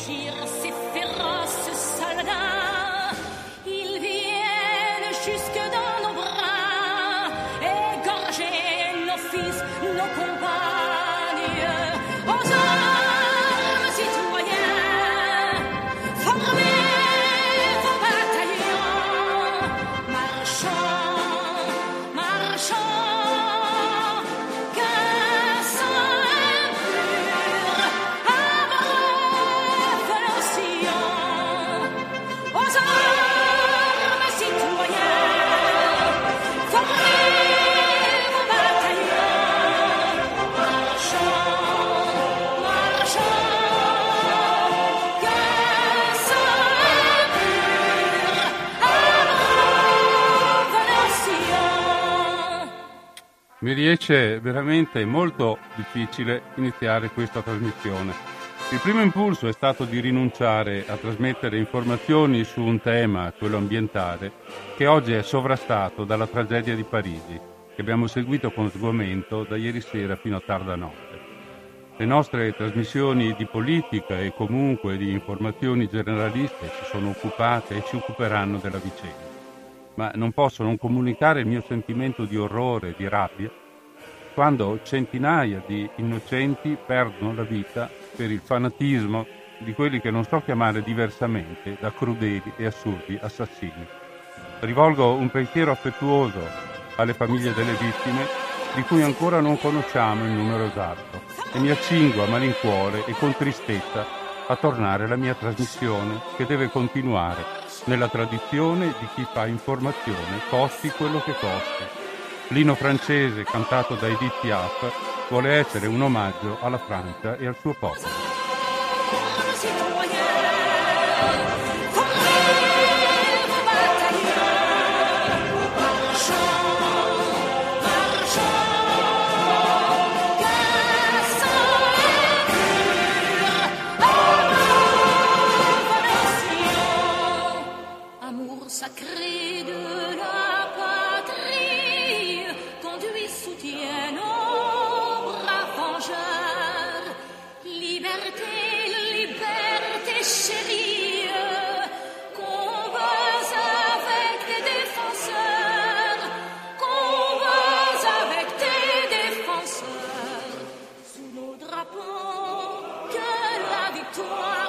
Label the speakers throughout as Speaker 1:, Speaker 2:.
Speaker 1: Mi riesce veramente molto difficile iniziare questa trasmissione. Il primo impulso è stato di rinunciare a trasmettere informazioni su un tema, quello ambientale, che oggi è sovrastato dalla tragedia di Parigi, che abbiamo seguito con sgomento da ieri sera fino a tarda notte. Le nostre trasmissioni di politica e comunque di informazioni generaliste si sono occupate e ci occuperanno della vicenda. Ma non posso non comunicare il mio sentimento di orrore e di rabbia quando centinaia di innocenti perdono la vita per il fanatismo di quelli che non so chiamare diversamente da crudeli e assurdi assassini. Rivolgo un pensiero affettuoso alle famiglie delle vittime, di cui ancora non conosciamo il numero esatto, e mi accingo a malincuore e con tristezza a tornare alla mia trasmissione, che deve continuare nella tradizione di chi fa informazione, costi quello che costi. L'inno francese cantato da Edith Piaf vuole essere un omaggio alla Francia e al suo popolo.
Speaker 2: Sacré de la patrie, conduit, soutient nos braves vengeurs. Liberté, liberté chérie, convers avec des défenseurs, convers avec des défenseurs. Sous nos drapeaux, que la victoire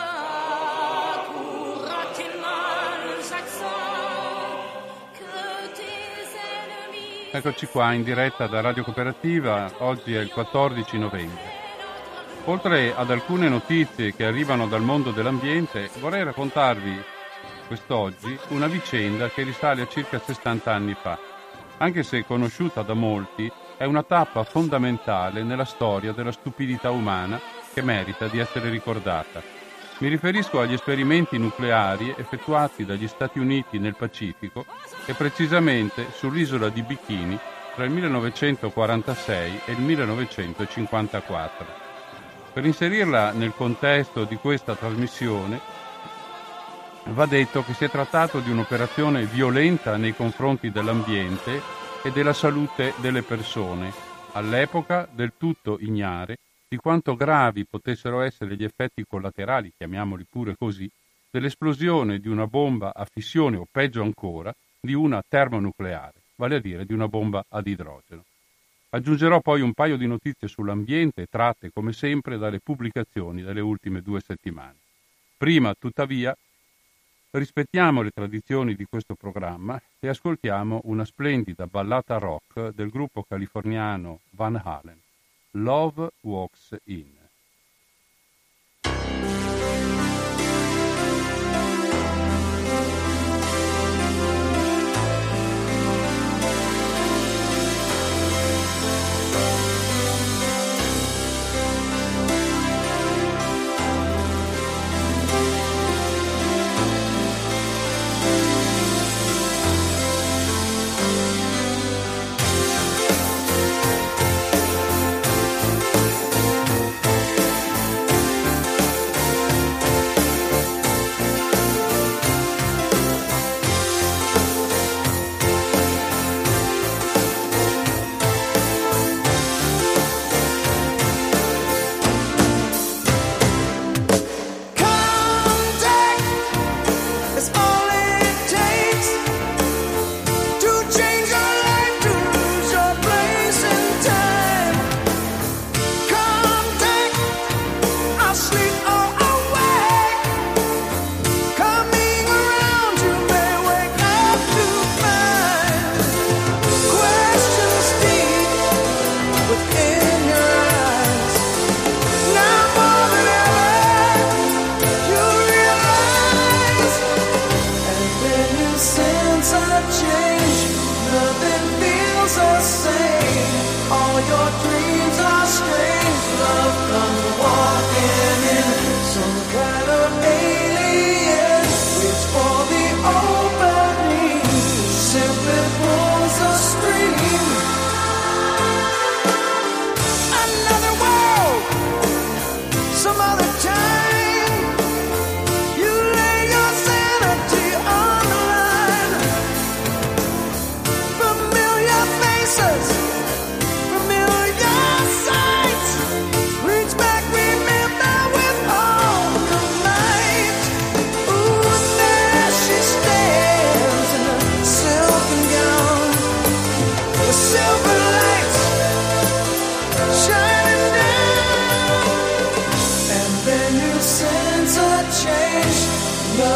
Speaker 1: Eccoci qua in diretta da Radio Cooperativa, oggi è il 14 novembre. Oltre ad alcune notizie che arrivano dal mondo dell'ambiente, vorrei raccontarvi quest'oggi una vicenda che risale a circa 60 anni fa. Anche se conosciuta da molti, è una tappa fondamentale nella storia della stupidità umana che merita di essere ricordata. Mi riferisco agli esperimenti nucleari effettuati dagli Stati Uniti nel Pacifico e precisamente sull'isola di Bikini tra il 1946 e il 1954. Per inserirla nel contesto di questa trasmissione, va detto che si è trattato di un'operazione violenta nei confronti dell'ambiente e della salute delle persone, all'epoca del tutto ignare di quanto gravi potessero essere gli effetti collaterali, chiamiamoli pure così, dell'esplosione di una bomba a fissione o peggio ancora di una termonucleare, vale a dire di una bomba ad idrogeno. Aggiungerò poi un paio di notizie sull'ambiente tratte come sempre dalle pubblicazioni delle ultime 2 settimane. Prima, tuttavia, rispettiamo le tradizioni di questo programma e ascoltiamo una splendida ballata rock del gruppo californiano Van Halen. Love Walks In.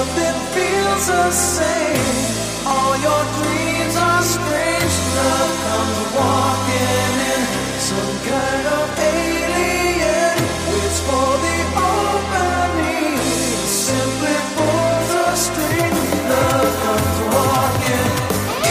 Speaker 3: nothing feels the same. All your dreams are strange. Love comes walking in, some kind of alien waits for the opening. Simply pulls a string. Love comes walking in.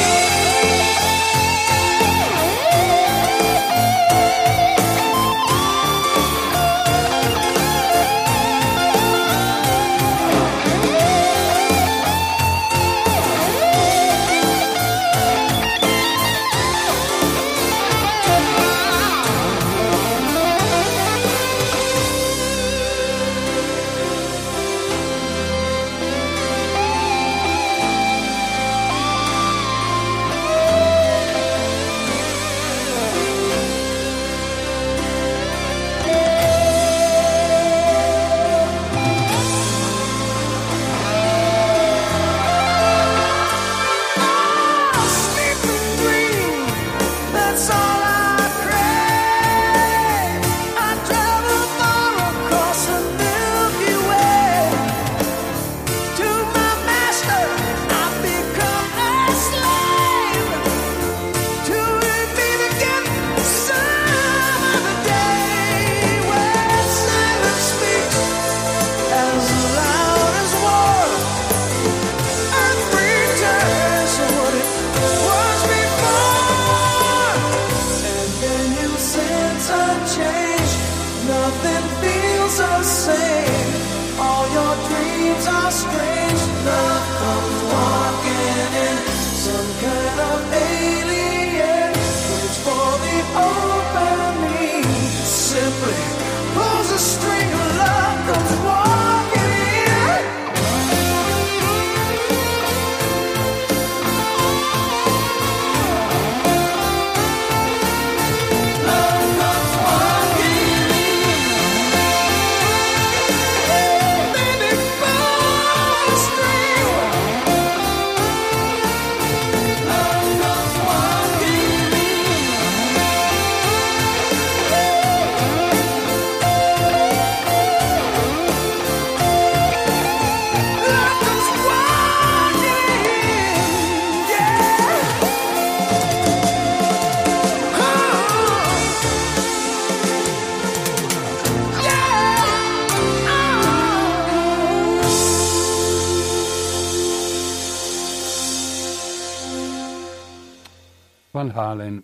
Speaker 1: Van Halen.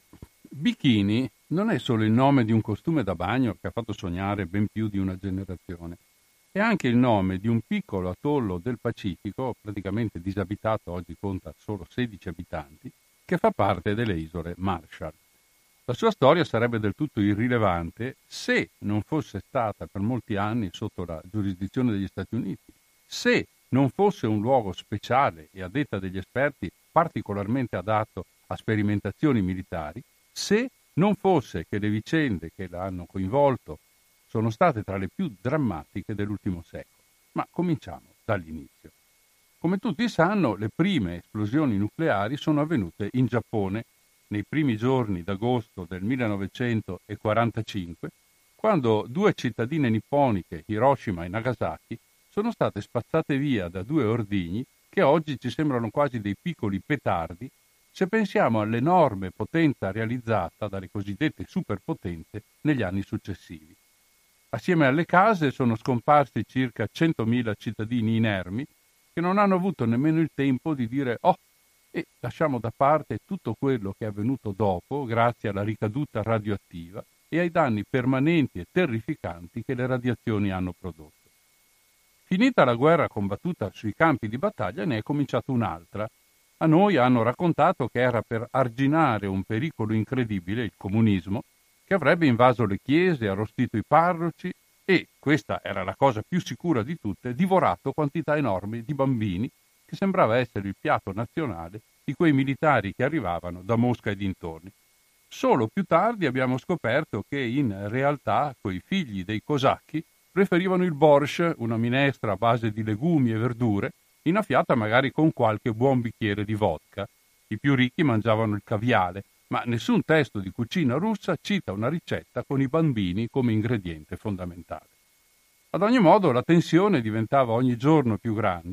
Speaker 1: Bikini non è solo il nome di un costume da bagno che ha fatto sognare ben più di una generazione, è anche il nome di un piccolo atollo del Pacifico, praticamente disabitato, oggi conta solo 16 abitanti, che fa parte delle isole Marshall. La sua storia sarebbe del tutto irrilevante se non fosse stata per molti anni sotto la giurisdizione degli Stati Uniti, se non fosse un luogo speciale e, a detta degli esperti, particolarmente adatto a sperimentazioni militari, se non fosse che le vicende che l'hanno coinvolto sono state tra le più drammatiche dell'ultimo secolo. Ma cominciamo dall'inizio. Come tutti sanno, le prime esplosioni nucleari sono avvenute in Giappone nei primi giorni d'agosto del 1945, quando due cittadine nipponiche, Hiroshima e Nagasaki, sono state spazzate via da due ordigni che oggi ci sembrano quasi dei piccoli petardi se pensiamo all'enorme potenza realizzata dalle cosiddette superpotenze negli anni successivi. Assieme alle case sono scomparsi circa 100.000 cittadini inermi che non hanno avuto nemmeno il tempo di dire «oh», e lasciamo da parte tutto quello che è avvenuto dopo grazie alla ricaduta radioattiva e ai danni permanenti e terrificanti che le radiazioni hanno prodotto. Finita la guerra combattuta sui campi di battaglia, ne è cominciata un'altra. A noi hanno raccontato che era per arginare un pericolo incredibile, il comunismo, che avrebbe invaso le chiese, arrostito i parroci e, questa era la cosa più sicura di tutte, divorato quantità enormi di bambini, che sembrava essere il piatto nazionale di quei militari che arrivavano da Mosca e dintorni. Solo più tardi abbiamo scoperto che in realtà quei figli dei cosacchi preferivano il borscht, una minestra a base di legumi e verdure, innaffiata magari con qualche buon bicchiere di vodka. I più ricchi mangiavano il caviale, ma nessun testo di cucina russa cita una ricetta con i bambini come ingrediente fondamentale. Ad ogni modo la tensione diventava ogni giorno più grande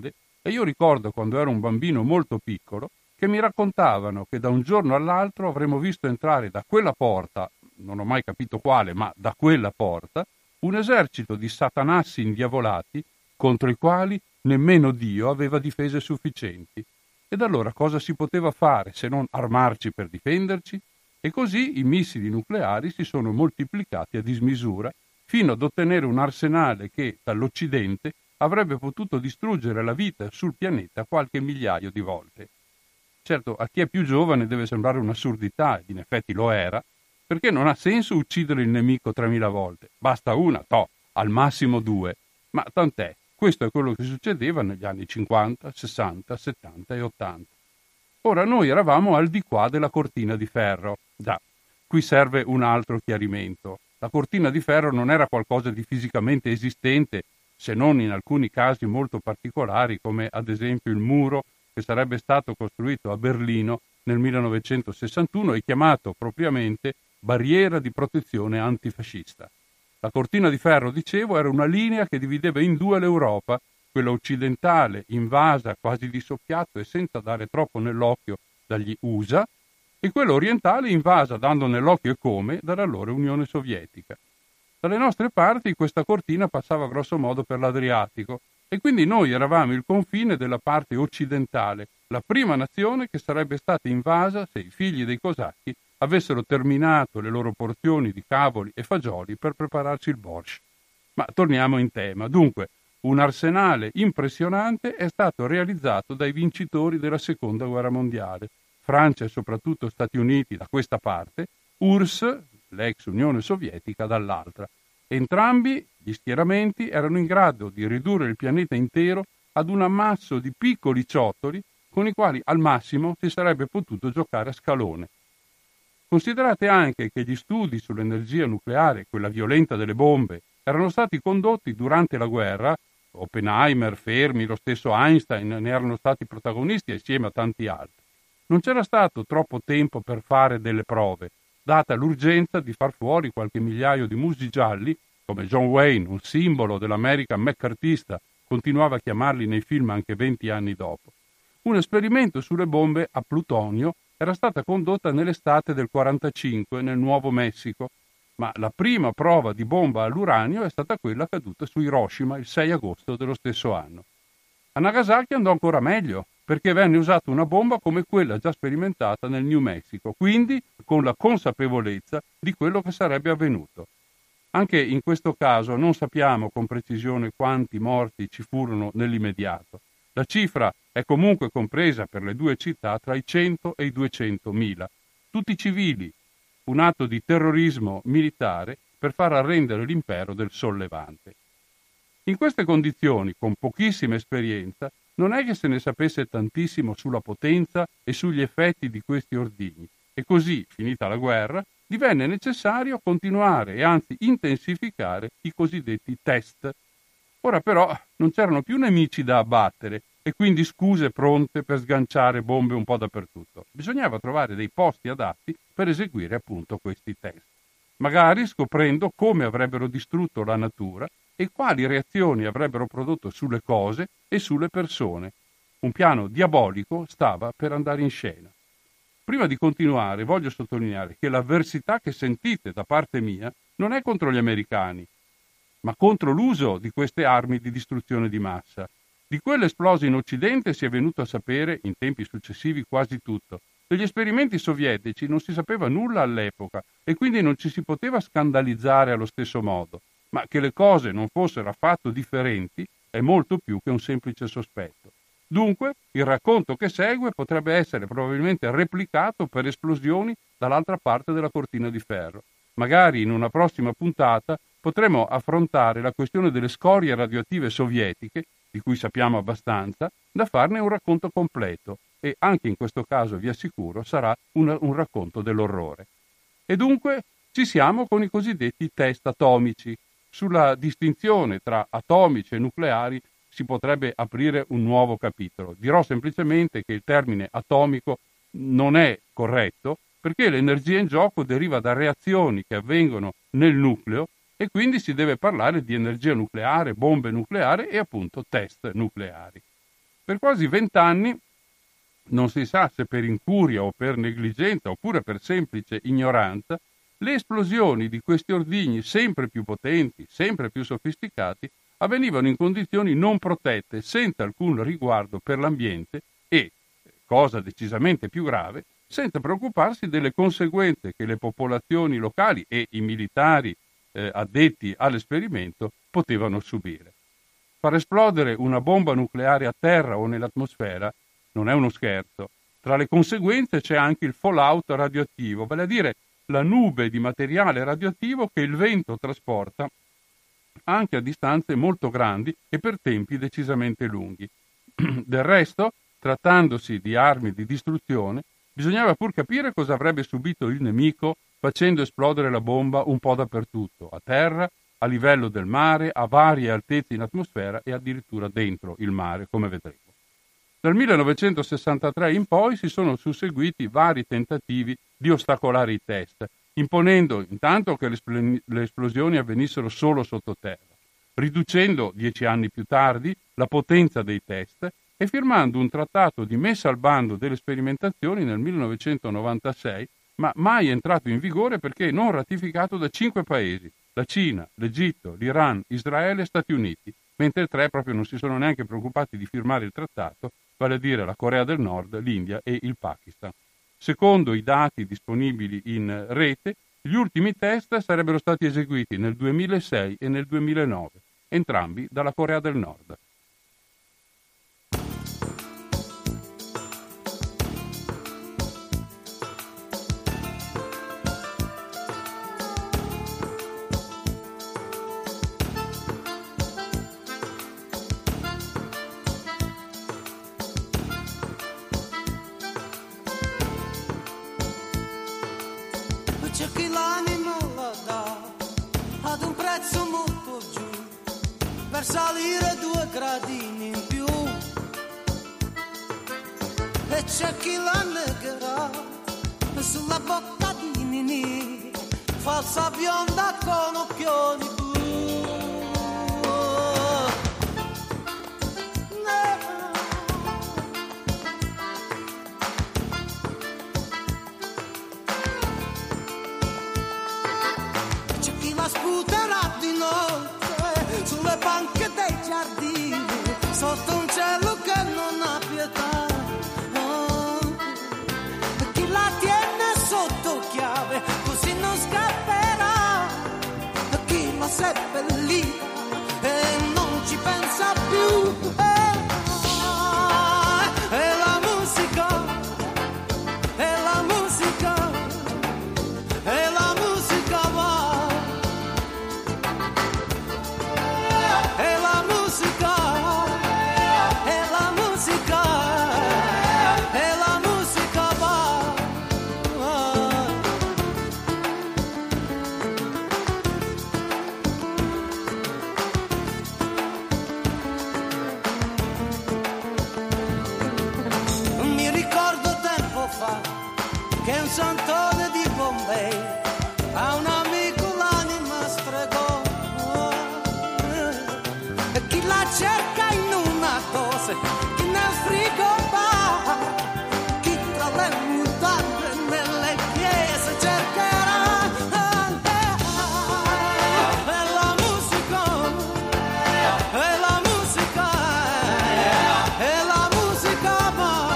Speaker 1: E io ricordo quando ero un bambino molto piccolo che mi raccontavano che da un giorno all'altro avremmo visto entrare da quella porta, non ho mai capito quale, ma da quella porta, un esercito di satanassi indiavolati contro i quali nemmeno Dio aveva difese sufficienti. Ed allora cosa si poteva fare se non armarci per difenderci? E così i missili nucleari si sono moltiplicati a dismisura fino ad ottenere un arsenale che dall'Occidente avrebbe potuto distruggere la vita sul pianeta qualche migliaio di volte. Certo, a chi è più giovane deve sembrare un'assurdità, ed in effetti lo era, perché non ha senso uccidere il nemico 3000 volte. Basta una, al massimo 2. Ma tant'è, questo è quello che succedeva negli anni 50, 60, 70 e 80. Ora noi eravamo al di qua della cortina di ferro. Già, qui serve un altro chiarimento. La cortina di ferro non era qualcosa di fisicamente esistente, se non in alcuni casi molto particolari, come ad esempio il muro che sarebbe stato costruito a Berlino nel 1961 e chiamato propriamente barriera di protezione antifascista. La cortina di ferro, dicevo, era una linea che divideva in due l'Europa, quella occidentale invasa quasi di soppiatto e senza dare troppo nell'occhio dagli USA, e quella orientale invasa dando nell'occhio e come dall'allora Unione Sovietica. Dalle nostre parti questa cortina passava grosso modo per l'Adriatico e quindi noi eravamo il confine della parte occidentale, la prima nazione che sarebbe stata invasa se i figli dei cosacchi avessero terminato le loro porzioni di cavoli e fagioli per prepararci il borscht. Ma torniamo in tema. Dunque, un arsenale impressionante è stato realizzato dai vincitori della Seconda Guerra Mondiale, Francia e soprattutto Stati Uniti da questa parte, URSS, l'ex Unione Sovietica, dall'altra. Entrambi gli schieramenti erano in grado di ridurre il pianeta intero ad un ammasso di piccoli ciottoli con i quali al massimo si sarebbe potuto giocare a scalone. Considerate anche che gli studi sull'energia nucleare, quella violenta delle bombe, erano stati condotti durante la guerra. Oppenheimer, Fermi, lo stesso Einstein ne erano stati protagonisti assieme a tanti altri. Non c'era stato troppo tempo per fare delle prove, data l'urgenza di far fuori qualche migliaio di musi gialli, come John Wayne, un simbolo dell'America McCarthyista, continuava a chiamarli nei film anche 20 anni dopo. Un esperimento sulle bombe a plutonio era stata condotta nell'estate del 1945 nel Nuovo Messico, ma la prima prova di bomba all'uranio è stata quella caduta su Hiroshima il 6 agosto dello stesso anno. A Nagasaki andò ancora meglio, perché venne usata una bomba come quella già sperimentata nel New Mexico, quindi con la consapevolezza di quello che sarebbe avvenuto. Anche in questo caso non sappiamo con precisione quanti morti ci furono nell'immediato. La cifra è comunque compresa per le due città tra i 100 e i 200.000, tutti civili, un atto di terrorismo militare per far arrendere l'impero del sollevante. In queste condizioni, con pochissima esperienza, non è che se ne sapesse tantissimo sulla potenza e sugli effetti di questi ordigni, e così, finita la guerra, divenne necessario continuare e anzi intensificare i cosiddetti test. Ora però non c'erano più nemici da abbattere e quindi scuse pronte per sganciare bombe un po' dappertutto. Bisognava trovare dei posti adatti per eseguire appunto questi test, magari scoprendo come avrebbero distrutto la natura e quali reazioni avrebbero prodotto sulle cose e sulle persone. Un piano diabolico stava per andare in scena. Prima di continuare voglio sottolineare che l'avversità che sentite da parte mia non è contro gli americani, ma contro l'uso di queste armi di distruzione di massa. Di quelle esplose in Occidente si è venuto a sapere, in tempi successivi, quasi tutto. Degli esperimenti sovietici non si sapeva nulla all'epoca e quindi non ci si poteva scandalizzare allo stesso modo, ma che le cose non fossero affatto differenti è molto più che un semplice sospetto. Dunque, il racconto che segue potrebbe essere probabilmente replicato per esplosioni dall'altra parte della cortina di ferro. Magari in una prossima puntata potremo affrontare la questione delle scorie radioattive sovietiche, di cui sappiamo abbastanza, da farne un racconto completo e anche in questo caso, vi assicuro, sarà un racconto dell'orrore. E dunque ci siamo con i cosiddetti test atomici. Sulla distinzione tra atomici e nucleari si potrebbe aprire un nuovo capitolo. Dirò semplicemente che il termine atomico non è corretto perché l'energia in gioco deriva da reazioni che avvengono nel nucleo e quindi si deve parlare di energia nucleare, bombe nucleari e appunto test nucleari. Per quasi 20 anni, non si sa se per incuria o per negligenza oppure per semplice ignoranza, le esplosioni di questi ordigni sempre più potenti, sempre più sofisticati, avvenivano in condizioni non protette, senza alcun riguardo per l'ambiente e, cosa decisamente più grave, senza preoccuparsi delle conseguenze che le popolazioni locali e i militari addetti all'esperimento potevano subire. Far esplodere una bomba nucleare a terra o nell'atmosfera non è uno scherzo. Tra le conseguenze c'è anche il fallout radioattivo, vale a dire la nube di materiale radioattivo che il vento trasporta anche a distanze molto grandi e per tempi decisamente lunghi. Del resto, trattandosi di armi di distruzione, bisognava pur capire cosa avrebbe subito il nemico facendo esplodere la bomba un po' dappertutto, a terra, a livello del mare, a varie altezze in atmosfera e addirittura dentro il mare, come vedremo. Dal 1963 in poi si sono susseguiti vari tentativi di ostacolare i test, imponendo intanto che le esplosioni avvenissero solo sottoterra, riducendo 10 anni più tardi la potenza dei test e firmando un trattato di messa al bando delle sperimentazioni nel 1996, ma mai entrato in vigore perché non ratificato da 5 paesi, la Cina, l'Egitto, l'Iran, Israele e Stati Uniti, mentre 3 proprio non si sono neanche preoccupati di firmare il trattato, vale a dire la Corea del Nord, l'India e il Pakistan. Secondo i dati disponibili in rete, gli ultimi test sarebbero stati eseguiti nel 2006 e nel 2009, entrambi dalla Corea del Nord.
Speaker 3: C'è chi l'anima la dà ad un prezzo molto giù per salire 2 gradini in più, e c'è chi la negherà sulla bocca di Nini, falsa bionda con occhioni blu. Sputerà di notte sulle banche dei giardini, sotto un cielo che non ha pietà. Oh. Chi la tiene sotto chiave così non scapperà, chi la seppellirà e non ci pensa più. E la musica, e la musica, e la musica va. Che un santone di Bombay a un amico l'anima stregò, e chi la cerca in una dose, chi nel frigo va, chi tra le mutande nelle chiese cercherà. E la musica, e la musica, e la musica va.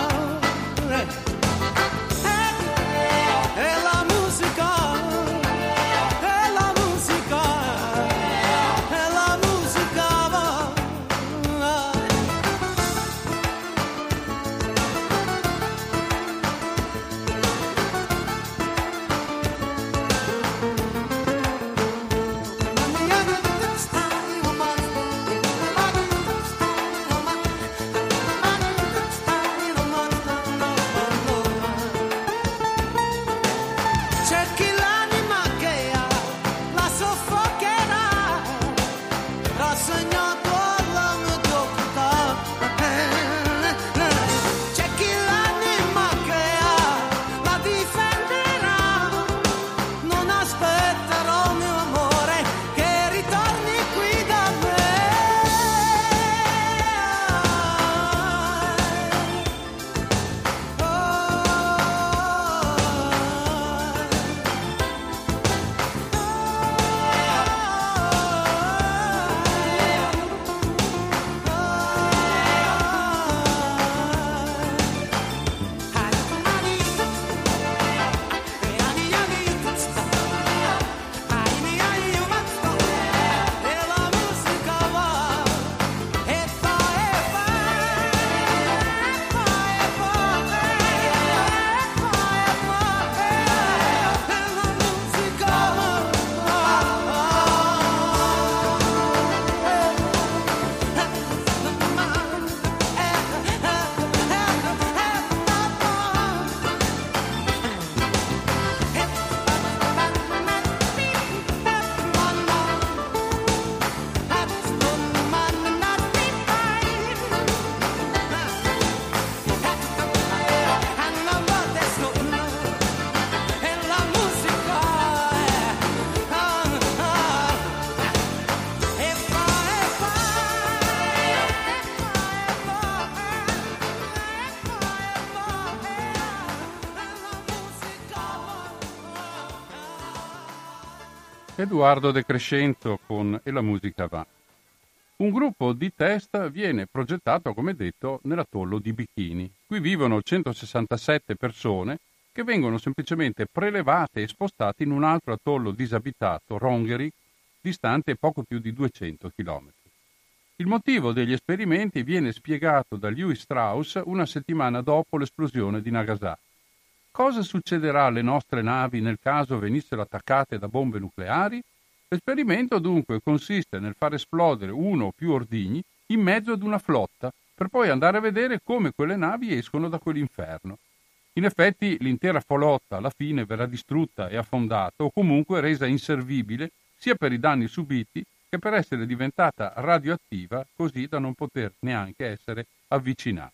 Speaker 1: Edoardo De Crescenzo con E la musica va. Un gruppo di test viene progettato, come detto, nell'atollo di Bikini. Qui vivono 167 persone che vengono semplicemente prelevate e spostate in un altro atollo disabitato, Rongerik, distante poco più di 200 km. Il motivo degli esperimenti viene spiegato da Lewis Strauss una settimana dopo l'esplosione di Nagasaki. Cosa succederà alle nostre navi nel caso venissero attaccate da bombe nucleari? L'esperimento dunque consiste nel far esplodere uno o più ordigni in mezzo ad una flotta per poi andare a vedere come quelle navi escono da quell'inferno. In effetti l'intera flotta alla fine verrà distrutta e affondata o comunque resa inservibile sia per i danni subiti che per essere diventata radioattiva così da non poter neanche essere avvicinata.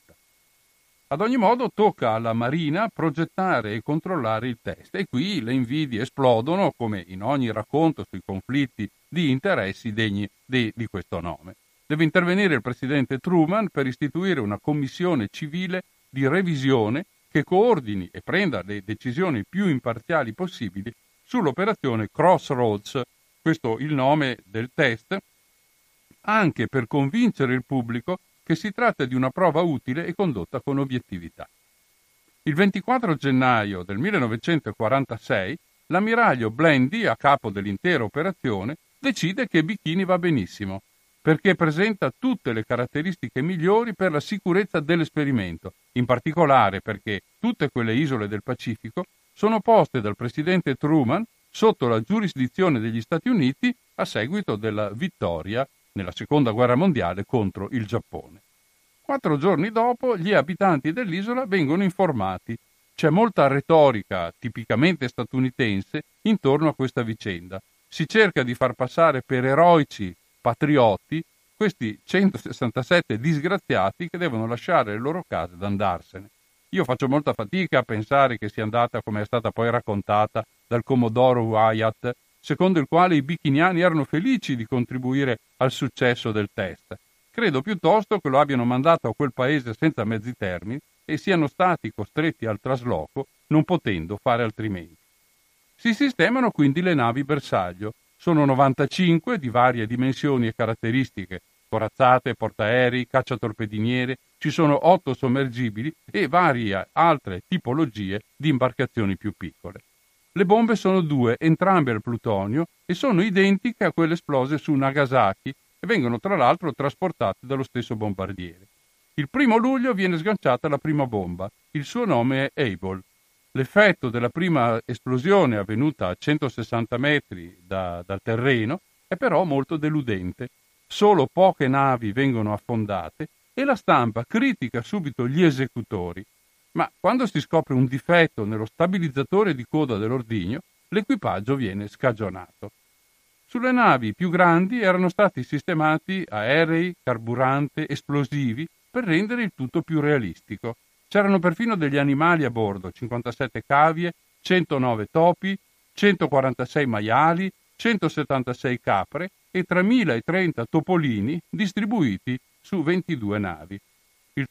Speaker 1: Ad ogni modo tocca alla Marina progettare e controllare il test e qui le invidie esplodono come in ogni racconto sui conflitti di interessi degni di questo nome. Deve intervenire il presidente Truman per istituire una commissione civile di revisione che coordini e prenda le decisioni più imparziali possibili sull'operazione Crossroads, questo il nome del test, anche per convincere il pubblico che si tratta di una prova utile e condotta con obiettività. Il 24 gennaio del 1946 l'ammiraglio Blandy, a capo dell'intera operazione, decide che Bikini va benissimo, perché presenta tutte le caratteristiche migliori per la sicurezza dell'esperimento, in particolare perché tutte quelle isole del Pacifico sono poste dal presidente Truman sotto la giurisdizione degli Stati Uniti a seguito della vittoria nella Seconda Guerra Mondiale contro il Giappone. 4 giorni dopo gli abitanti dell'isola vengono informati. C'è molta retorica tipicamente statunitense intorno a questa vicenda. Si cerca di far passare per eroici patrioti questi 167 disgraziati che devono lasciare le loro case ed andarsene. Io faccio molta fatica a pensare che sia andata come è stata poi raccontata dal commodoro Wyatt, secondo il quale i bikiniani erano felici di contribuire al successo del test. Credo piuttosto che lo abbiano mandato a quel paese senza mezzi termini e siano stati costretti al trasloco, non potendo fare altrimenti. Si sistemano quindi le navi bersaglio. Sono 95 di varie dimensioni e caratteristiche, corazzate, portaerei, cacciatorpediniere, ci sono 8 sommergibili e varie altre tipologie di imbarcazioni più piccole. Le bombe sono 2, entrambe al plutonio, e sono identiche a quelle esplose su Nagasaki e vengono tra l'altro trasportate dallo stesso bombardiere. Il 1 luglio viene sganciata la prima bomba, il suo nome è Able. L'effetto della prima esplosione avvenuta a 160 metri dal terreno è però molto deludente. Solo poche navi vengono affondate e la stampa critica subito gli esecutori. Ma quando si scopre un difetto nello stabilizzatore di coda dell'ordigno, l'equipaggio viene scagionato. Sulle navi più grandi erano stati sistemati aerei, carburante, esplosivi per rendere il tutto più realistico. C'erano perfino degli animali a bordo, 57 cavie, 109 topi, 146 maiali, 176 capre e 3.030 topolini distribuiti su 22 navi. Il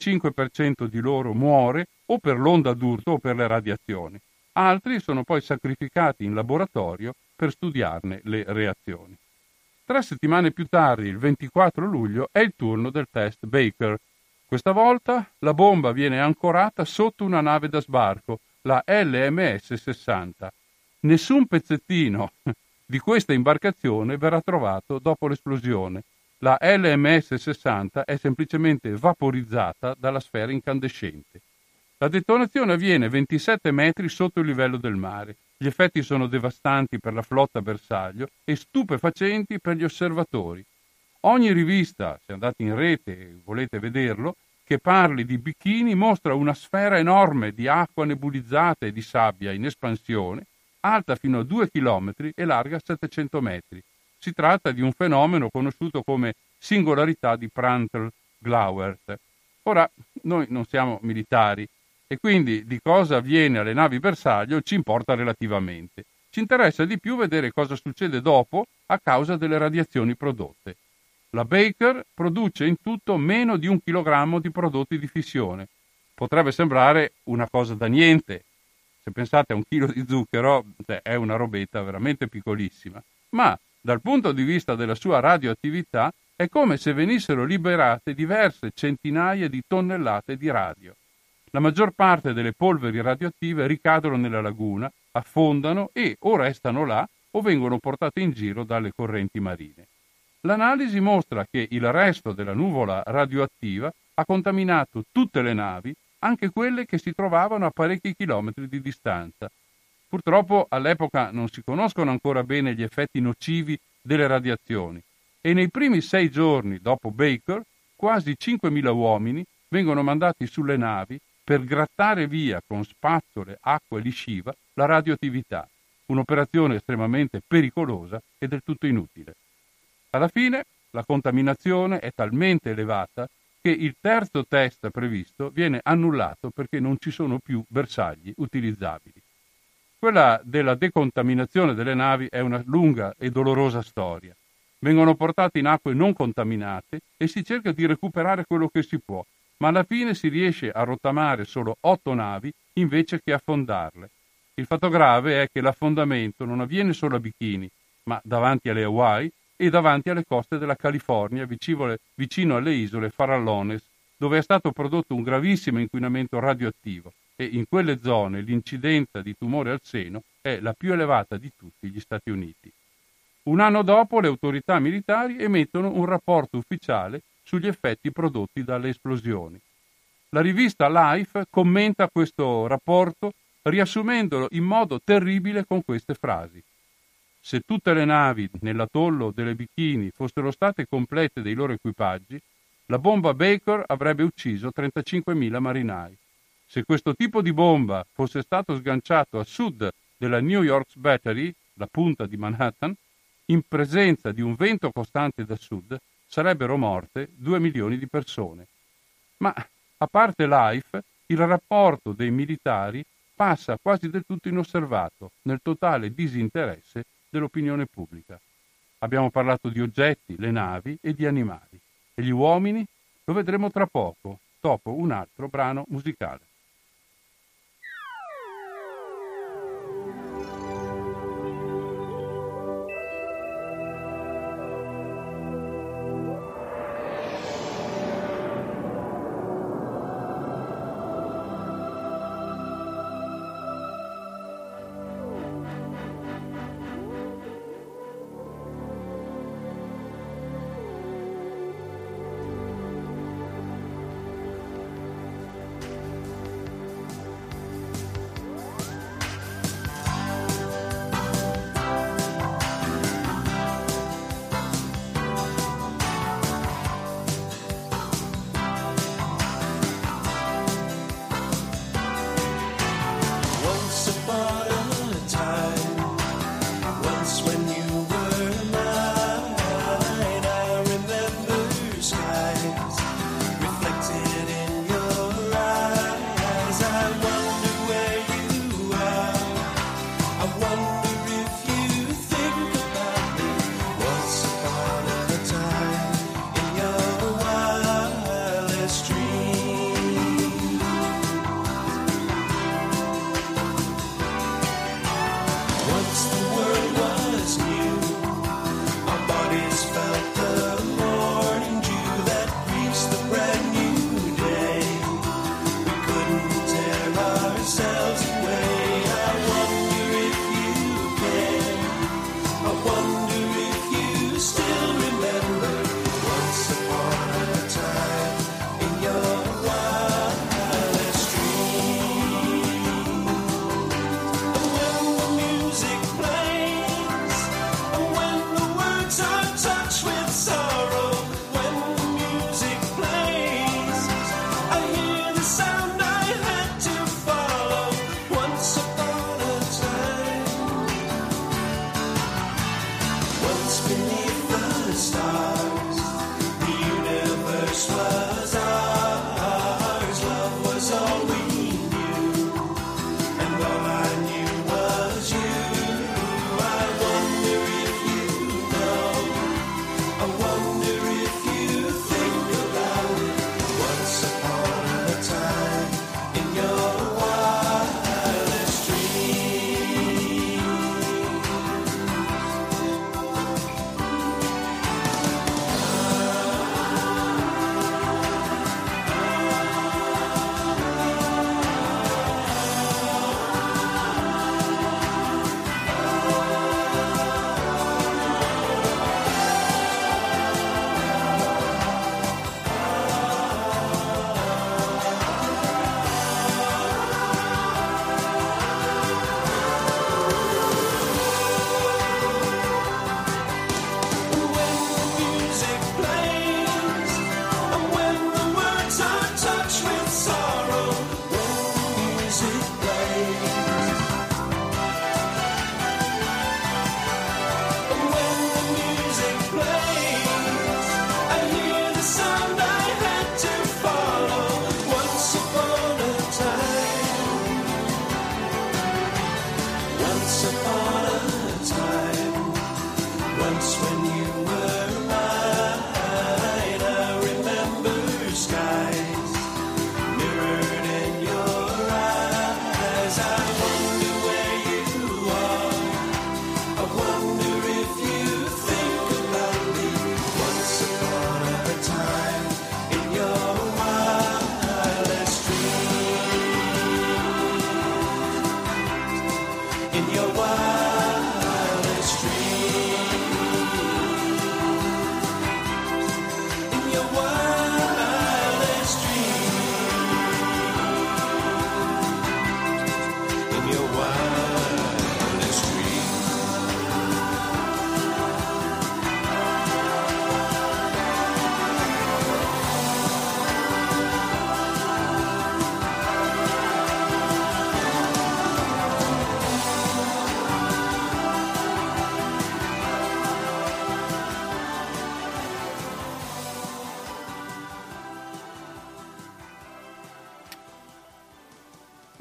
Speaker 1: 35% di loro muore o per l'onda d'urto o per le radiazioni. Altri sono poi sacrificati in laboratorio per studiarne le reazioni. 3 settimane più tardi, il 24 luglio, è il turno del test Baker. Questa volta la bomba viene ancorata sotto una nave da sbarco, la LMS-60. Nessun pezzettino di questa imbarcazione verrà trovato dopo l'esplosione. La LMS-60 è semplicemente vaporizzata dalla sfera incandescente. La detonazione avviene 27 metri sotto il livello del mare. Gli effetti sono devastanti per la flotta bersaglio e stupefacenti per gli osservatori. Ogni rivista, se andate in rete e volete vederlo, che parli di Bikini mostra una sfera enorme di acqua nebulizzata e di sabbia in espansione, alta fino a 2 chilometri e larga 700 metri. Si tratta di un fenomeno conosciuto come singolarità di Prandtl-Glauert. Ora, noi non siamo militari e quindi di cosa avviene alle navi bersaglio ci importa relativamente. Ci interessa di più vedere cosa succede dopo a causa delle radiazioni prodotte. La Baker produce in tutto meno di 1 chilogrammo di prodotti di fissione. Potrebbe sembrare una cosa da niente. Se pensate a 1 chilo di zucchero, è una robetta veramente piccolissima, ma dal punto di vista della sua radioattività è come se venissero liberate diverse centinaia di tonnellate di radio. La maggior parte delle polveri radioattive ricadono nella laguna, affondano e o restano là o vengono portate in giro dalle correnti marine. L'analisi mostra che il resto della nuvola radioattiva ha contaminato tutte le navi, anche quelle che si trovavano a parecchi chilometri di distanza. Purtroppo all'epoca non si conoscono ancora bene gli effetti nocivi delle radiazioni e nei primi 6 giorni dopo Baker quasi 5.000 uomini vengono mandati sulle navi per grattare via con spazzole, acqua e lisciva la radioattività, un'operazione estremamente pericolosa e del tutto inutile. Alla fine la contaminazione è talmente elevata che il terzo test previsto viene annullato perché non ci sono più bersagli utilizzabili. Quella della decontaminazione delle navi è una lunga e dolorosa storia. Vengono portate in acque non contaminate e si cerca di recuperare quello che si può, ma alla fine si riesce a rottamare solo 8 navi invece che affondarle. Il fatto grave è che l'affondamento non avviene solo a Bikini, ma davanti alle Hawaii e davanti alle coste della California, vicino alle isole Farallones, dove è stato prodotto un gravissimo inquinamento radioattivo e in quelle zone l'incidenza di tumore al seno è la più elevata di tutti gli Stati Uniti. 1 anno dopo le autorità militari emettono un rapporto ufficiale sugli effetti prodotti dalle esplosioni. La rivista Life commenta questo rapporto riassumendolo in modo terribile con queste frasi. Se tutte le navi nell'atollo delle Bikini fossero state complete dei loro equipaggi, la bomba Baker avrebbe ucciso 35.000 marinai. Se questo tipo di bomba fosse stato sganciato a sud della New York's Battery, la punta di Manhattan, in presenza di un vento costante da sud, sarebbero morte 2 milioni di persone. Ma, a parte Life, il rapporto dei militari passa quasi del tutto inosservato, nel totale disinteresse dell'opinione pubblica. Abbiamo parlato di oggetti, le navi e di animali. E gli uomini? Lo vedremo tra poco, dopo un altro brano musicale.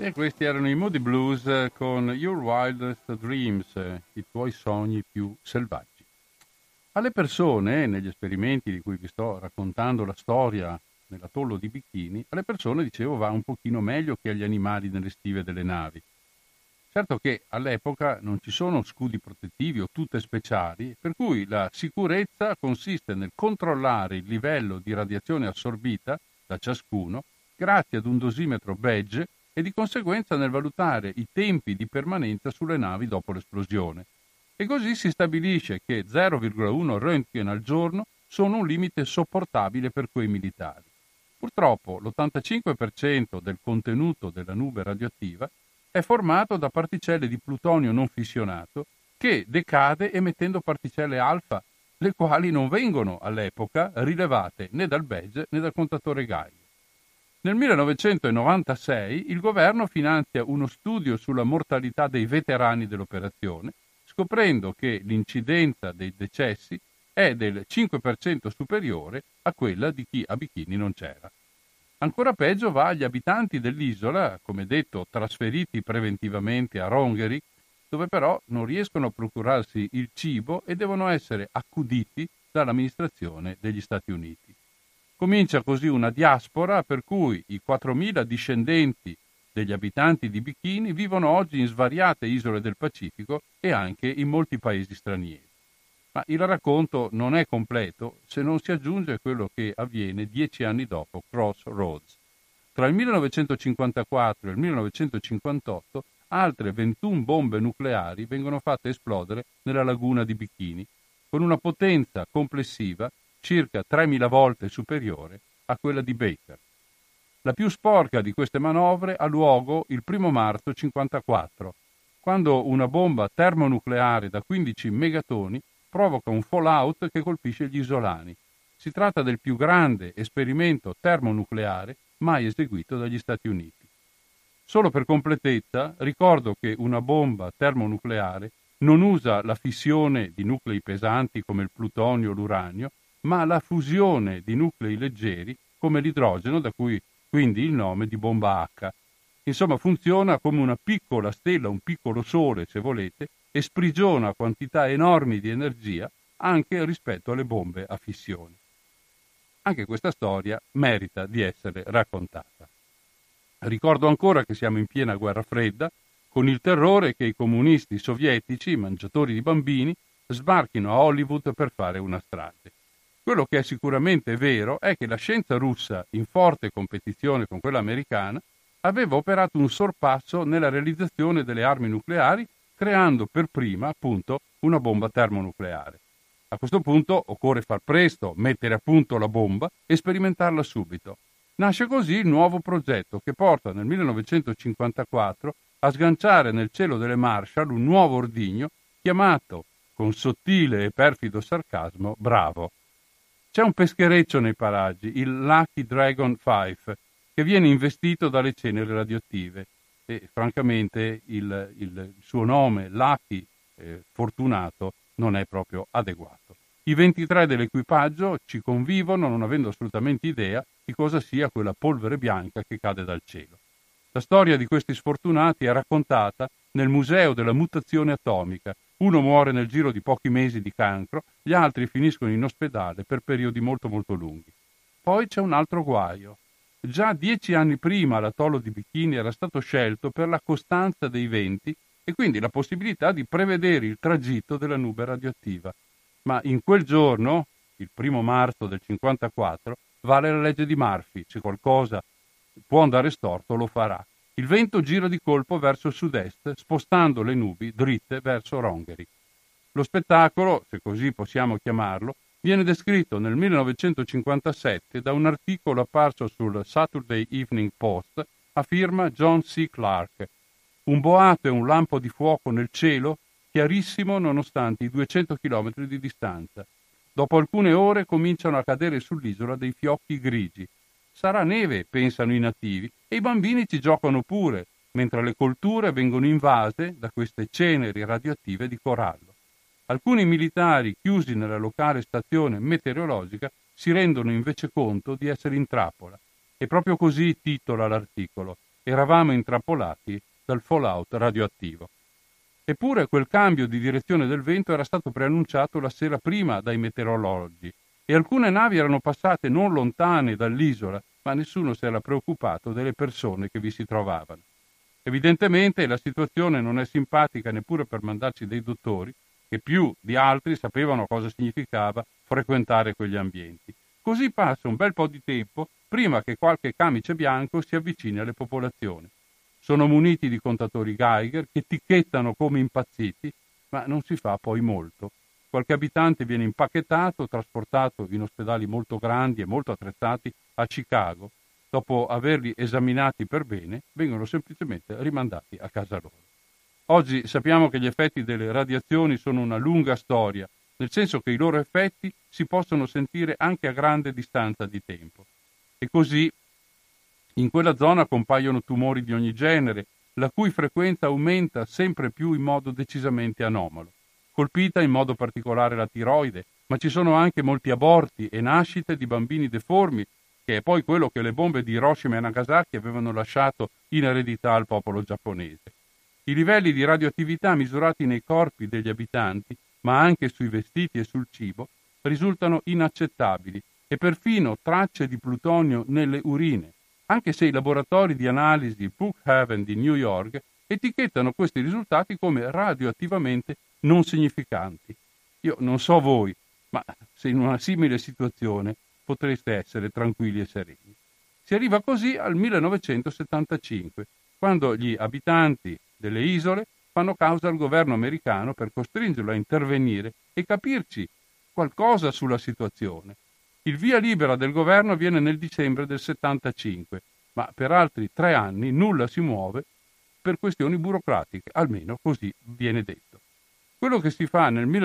Speaker 1: E questi erano i Moody Blues con Your Wildest Dreams, i tuoi sogni più selvaggi. Alle persone, negli esperimenti di cui vi sto raccontando la storia nell'atollo di Bikini, alle persone, dicevo, va un pochino meglio che agli animali nelle stive delle navi. Certo che all'epoca non ci sono scudi protettivi o tute speciali, per cui la sicurezza consiste nel controllare il livello di radiazione assorbita da ciascuno grazie ad un dosimetro Badge e di conseguenza nel valutare i tempi di permanenza sulle navi dopo l'esplosione. E così si stabilisce che 0,1 Röntgen al giorno sono un limite sopportabile per quei militari. Purtroppo l'85% del contenuto della nube radioattiva è formato da particelle di plutonio non fissionato che decade emettendo particelle alfa, le quali non vengono all'epoca rilevate né dal Badge né dal contatore Geiger. Nel 1996 il governo finanzia uno studio sulla mortalità dei veterani dell'operazione, scoprendo che l'incidenza dei decessi è del 5% superiore a quella di chi a Bikini non c'era. Ancora peggio va agli abitanti dell'isola, come detto, trasferiti preventivamente a Rongerik, dove però non riescono a procurarsi il cibo e devono essere accuditi dall'amministrazione degli Stati Uniti. Comincia così una diaspora per cui i 4.000 discendenti degli abitanti di Bikini vivono oggi in svariate isole del Pacifico e anche in molti paesi stranieri. Ma il racconto non è completo se non si aggiunge quello che avviene 10 anni dopo Crossroads. Tra il 1954 e il 1958 altre 21 bombe nucleari vengono fatte esplodere nella laguna di Bikini, con una potenza complessiva circa 3.000 volte superiore a quella di Baker. La più sporca di queste manovre ha luogo il 1 marzo 1954, quando una bomba termonucleare da 15 megatoni provoca un fallout che colpisce gli isolani. Si tratta del più grande esperimento termonucleare mai eseguito dagli Stati Uniti. Solo per completezza ricordo che una bomba termonucleare non usa la fissione di nuclei pesanti come il plutonio o l'uranio, ma la fusione di nuclei leggeri come l'idrogeno, da cui quindi il nome di bomba H. Insomma, funziona come una piccola stella, un piccolo sole, se volete, e sprigiona quantità enormi di energia anche rispetto alle bombe a fissione. Anche questa storia merita di essere raccontata. Ricordo ancora che siamo in piena guerra fredda, con il terrore che i comunisti sovietici, mangiatori di bambini, sbarchino a Hollywood per fare una strage. Quello che è sicuramente vero è che la scienza russa, in forte competizione con quella americana, aveva operato un sorpasso nella realizzazione delle armi nucleari, creando per prima, appunto, una bomba termonucleare. A questo punto occorre far presto, mettere a punto la bomba e sperimentarla subito. Nasce così il nuovo progetto che porta nel 1954 a sganciare nel cielo delle Marshall un nuovo ordigno chiamato, con sottile e perfido sarcasmo, Bravo. C'è un peschereccio nei paraggi, il Lucky Dragon 5, che viene investito dalle ceneri radioattive e francamente il suo nome, Lucky, fortunato, non è proprio adeguato. I 23 dell'equipaggio ci convivono non avendo assolutamente idea di cosa sia quella polvere bianca che cade dal cielo. La storia di questi sfortunati è raccontata nel Museo della Mutazione Atomica. Uno muore nel giro di pochi mesi di cancro, gli altri finiscono in ospedale per periodi molto molto lunghi. Poi c'è un altro guaio. Già 10 anni prima l'atollo di Bikini era stato scelto per la costanza dei venti e quindi la possibilità di prevedere il tragitto della nube radioattiva. Ma in quel giorno, il 1 marzo del 1954, vale la legge di Murphy: se qualcosa può andare storto lo farà. Il vento gira di colpo verso il sud-est, spostando le nubi dritte verso Rongerik. Lo spettacolo, se così possiamo chiamarlo, viene descritto nel 1957 da un articolo apparso sul Saturday Evening Post a firma John C. Clarke. Un boato e un lampo di fuoco nel cielo, chiarissimo nonostante i 200 chilometri di distanza. Dopo alcune ore cominciano a cadere sull'isola dei fiocchi grigi. Sarà neve, pensano i nativi, e i bambini ci giocano pure, mentre le colture vengono invase da queste ceneri radioattive di corallo. Alcuni militari chiusi nella locale stazione meteorologica si rendono invece conto di essere in trappola. E proprio così titola l'articolo: eravamo intrappolati dal fallout radioattivo. Eppure quel cambio di direzione del vento era stato preannunciato la sera prima dai meteorologi e alcune navi erano passate non lontane dall'isola, ma nessuno si era preoccupato delle persone che vi si trovavano. Evidentemente la situazione non è simpatica neppure per mandarci dei dottori che più di altri sapevano cosa significava frequentare quegli ambienti. Così passa un bel po' di tempo prima che qualche camice bianco si avvicini alle popolazioni. Sono muniti di contatori Geiger che ticchettano come impazziti, ma non si fa poi molto. Qualche abitante viene impacchettato, trasportato in ospedali molto grandi e molto attrezzati a Chicago. Dopo averli esaminati per bene, vengono semplicemente rimandati a casa loro. Oggi sappiamo che gli effetti delle radiazioni sono una lunga storia, nel senso che i loro effetti si possono sentire anche a grande distanza di tempo. E così in quella zona compaiono tumori di ogni genere, la cui frequenza aumenta sempre più in modo decisamente anomalo. Colpita in modo particolare la tiroide, ma ci sono anche molti aborti e nascite di bambini deformi, che è poi quello che le bombe di Hiroshima e Nagasaki avevano lasciato in eredità al popolo giapponese. I livelli di radioattività misurati nei corpi degli abitanti, ma anche sui vestiti e sul cibo, risultano inaccettabili e perfino tracce di plutonio nelle urine, anche se i laboratori di analisi Brookhaven di New York etichettano questi risultati come radioattivamente non significanti. Io non so voi, ma se in una simile situazione potreste essere tranquilli e sereni. Si arriva così al 1975, quando gli abitanti delle isole fanno causa al governo americano per costringerlo a intervenire e capirci qualcosa sulla situazione. Il via libera del governo avviene nel dicembre del 75, ma per altri 3 anni nulla si muove per questioni burocratiche, almeno così viene detto. Quello che si fa nel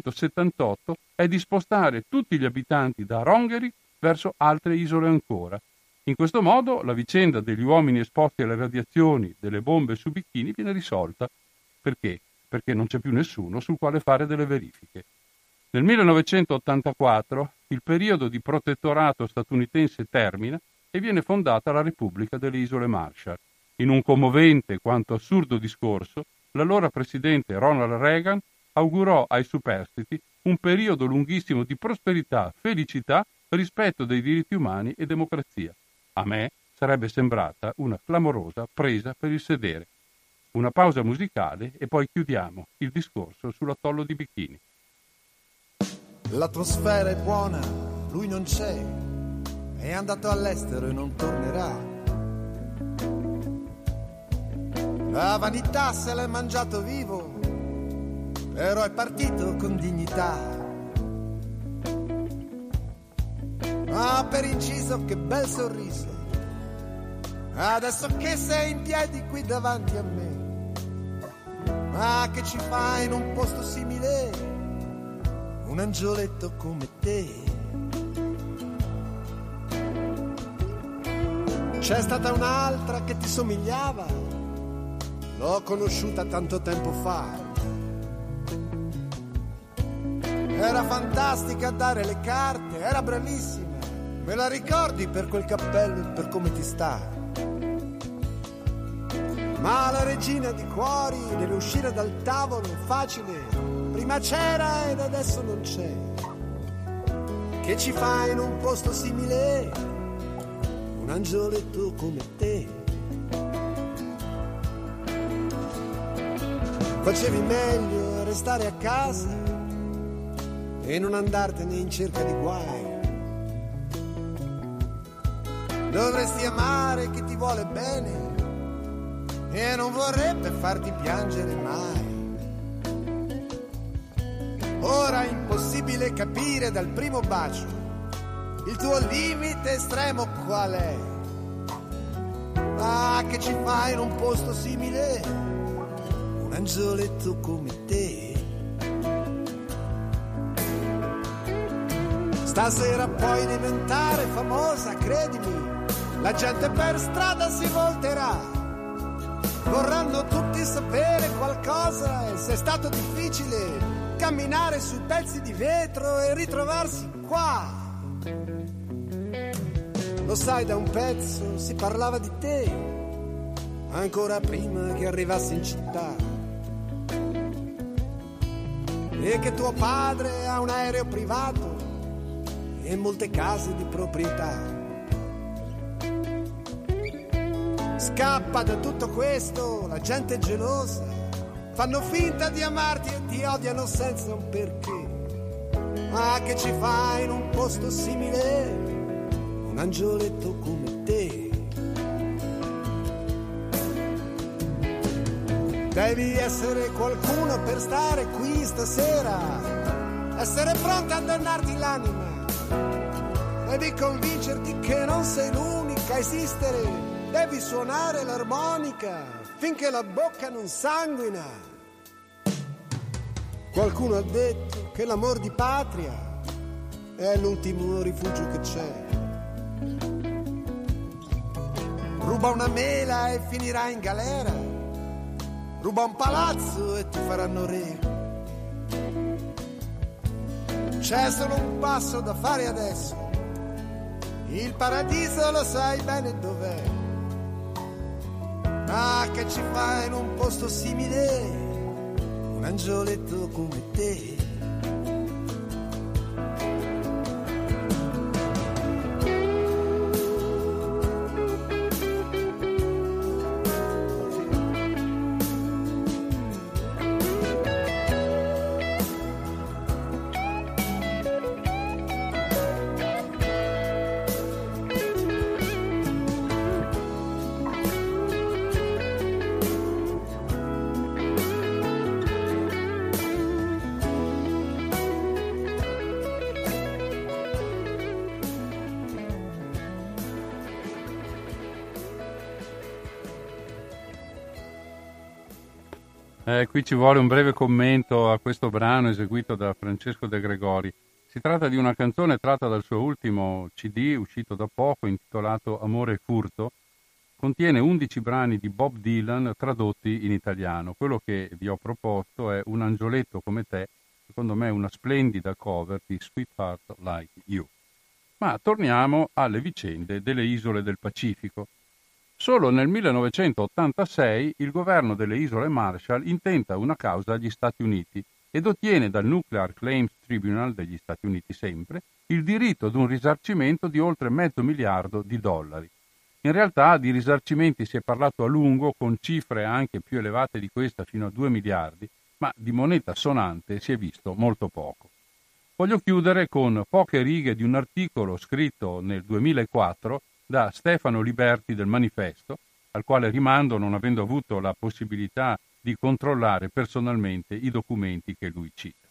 Speaker 1: 1978 è di spostare tutti gli abitanti da Rongerik verso altre isole ancora. In questo modo la vicenda degli uomini esposti alle radiazioni delle bombe su bikini viene risolta. Perché? Perché non c'è più nessuno sul quale fare delle verifiche. Nel 1984 il periodo di protettorato statunitense termina e viene fondata la Repubblica delle Isole Marshall. In un commovente quanto assurdo discorso, l'allora presidente Ronald Reagan augurò ai superstiti un periodo lunghissimo di prosperità, felicità, rispetto dei diritti umani e democrazia. A me sarebbe sembrata una clamorosa presa per il sedere. Una pausa musicale e poi chiudiamo il discorso sull'atollo di Bikini.
Speaker 3: L'atmosfera è buona, lui non c'è, è andato all'estero e non tornerà. La vanità se l'è mangiato vivo, però è partito con dignità. Ah, per inciso che bel sorriso, adesso che sei in piedi qui davanti a me. Ma che ci fai in un posto simile, un angioletto come te? C'è stata un'altra che ti somigliava, l'ho conosciuta tanto tempo fa. Era fantastica a dare le carte, era bravissima. Me la ricordi per quel cappello e per come ti sta? Ma la regina di cuori nell'uscire dal tavolo è facile. Prima c'era ed adesso non c'è. Che ci fai in un posto simile, un angioletto come te? Facevi meglio a restare a casa e non andartene in cerca di guai. Dovresti amare chi ti vuole bene e non vorrebbe farti piangere mai. Ora è impossibile capire dal primo bacio il tuo limite estremo qual è. Ah, che ci fai in un posto simile, un angioletto come te? Stasera puoi diventare famosa, credimi, la gente per strada si volterà. Vorranno tutti sapere qualcosa e se è stato difficile camminare sui pezzi di vetro e ritrovarsi qua. Lo sai, da un pezzo si parlava di te,
Speaker 4: ancora prima che arrivassi in città, e che tuo padre ha un aereo privato e molte case di proprietà. Scappa da tutto questo, la gente è gelosa, fanno finta di amarti e ti odiano senza un perché. Ma che ci fai in un posto simile, un angioletto come te? Devi essere qualcuno per stare qui stasera, essere pronta a dannarti l'anima. Devi convincerti che non sei l'unica a esistere. Devi suonare l'armonica finché la bocca non sanguina. Qualcuno ha detto che l'amor di patria è l'ultimo rifugio che c'è. Ruba una mela e finirà in galera, ruba un palazzo e ti faranno re. C'è solo un passo da fare adesso, il paradiso lo sai bene dov'è. Ma che ci fai in un posto simile, un angioletto come te?
Speaker 1: Qui ci vuole un breve commento a questo brano eseguito da Francesco De Gregori. Si tratta di una canzone tratta dal suo ultimo CD, uscito da poco, intitolato Amore e furto. Contiene 11 brani di Bob Dylan tradotti in italiano. Quello che vi ho proposto è Un angioletto come te, secondo me una splendida cover di Sweetheart Like You. Ma torniamo alle vicende delle isole del Pacifico. Solo nel 1986 il governo delle isole Marshall intenta una causa agli Stati Uniti ed ottiene dal Nuclear Claims Tribunal degli Stati Uniti sempre il diritto ad un risarcimento di oltre $500 miliardi. In realtà di risarcimenti si è parlato a lungo, con cifre anche più elevate di questa, fino a 2 miliardi, ma di moneta sonante si è visto molto poco. Voglio chiudere con poche righe di un articolo scritto nel 2004 da Stefano Liberti del Manifesto, al quale rimando non avendo avuto la possibilità di controllare personalmente i documenti che lui cita.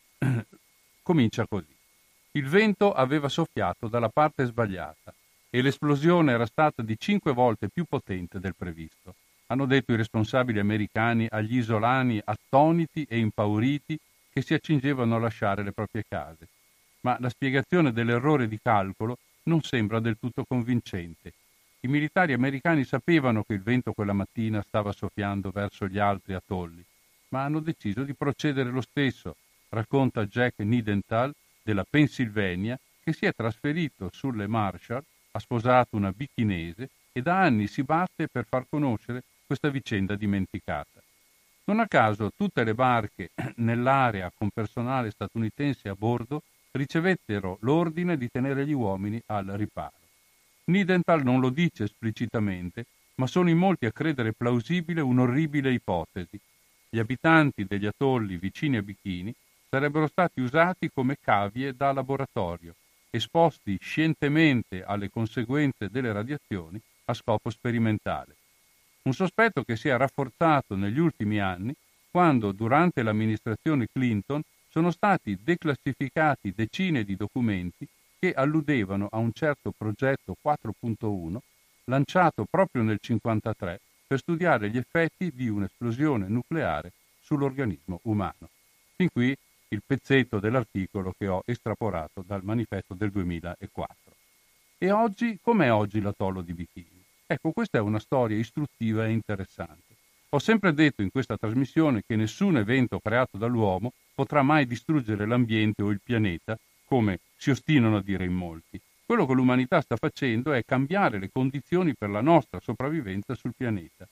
Speaker 1: Comincia così. Il vento aveva soffiato dalla parte sbagliata e l'esplosione era stata di 5 volte più potente del previsto, hanno detto i responsabili americani agli isolani attoniti e impauriti che si accingevano a lasciare le proprie case. Ma la spiegazione dell'errore di calcolo non sembra del tutto convincente. I militari americani sapevano che il vento quella mattina stava soffiando verso gli altri atolli, ma hanno deciso di procedere lo stesso, racconta Jack Nidenthal della Pennsylvania, che si è trasferito sulle Marshall, ha sposato una bichinese e da anni si batte per far conoscere questa vicenda dimenticata. Non a caso tutte le barche nell'area con personale statunitense a bordo ricevettero l'ordine di tenere gli uomini al riparo. Nidenthal non lo dice esplicitamente, ma sono in molti a credere plausibile un'orribile ipotesi. Gli abitanti degli atolli vicini a Bikini sarebbero stati usati come cavie da laboratorio, esposti scientemente alle conseguenze delle radiazioni a scopo sperimentale. Un sospetto che si è rafforzato negli ultimi anni quando, durante l'amministrazione Clinton, sono stati declassificati decine di documenti che alludevano a un certo progetto 4.1 lanciato proprio nel 1953 per studiare gli effetti di un'esplosione nucleare sull'organismo umano. Fin qui il pezzetto dell'articolo che ho estrapolato dal manifesto del 2004. E oggi, com'è oggi l'atollo di Bikini? Ecco, questa è una storia istruttiva e interessante. Ho sempre detto in questa trasmissione che nessun evento creato dall'uomo potrà mai distruggere l'ambiente o il pianeta, come si ostinano a dire in molti. Quello che l'umanità sta facendo è cambiare le condizioni per la nostra sopravvivenza sul pianeta.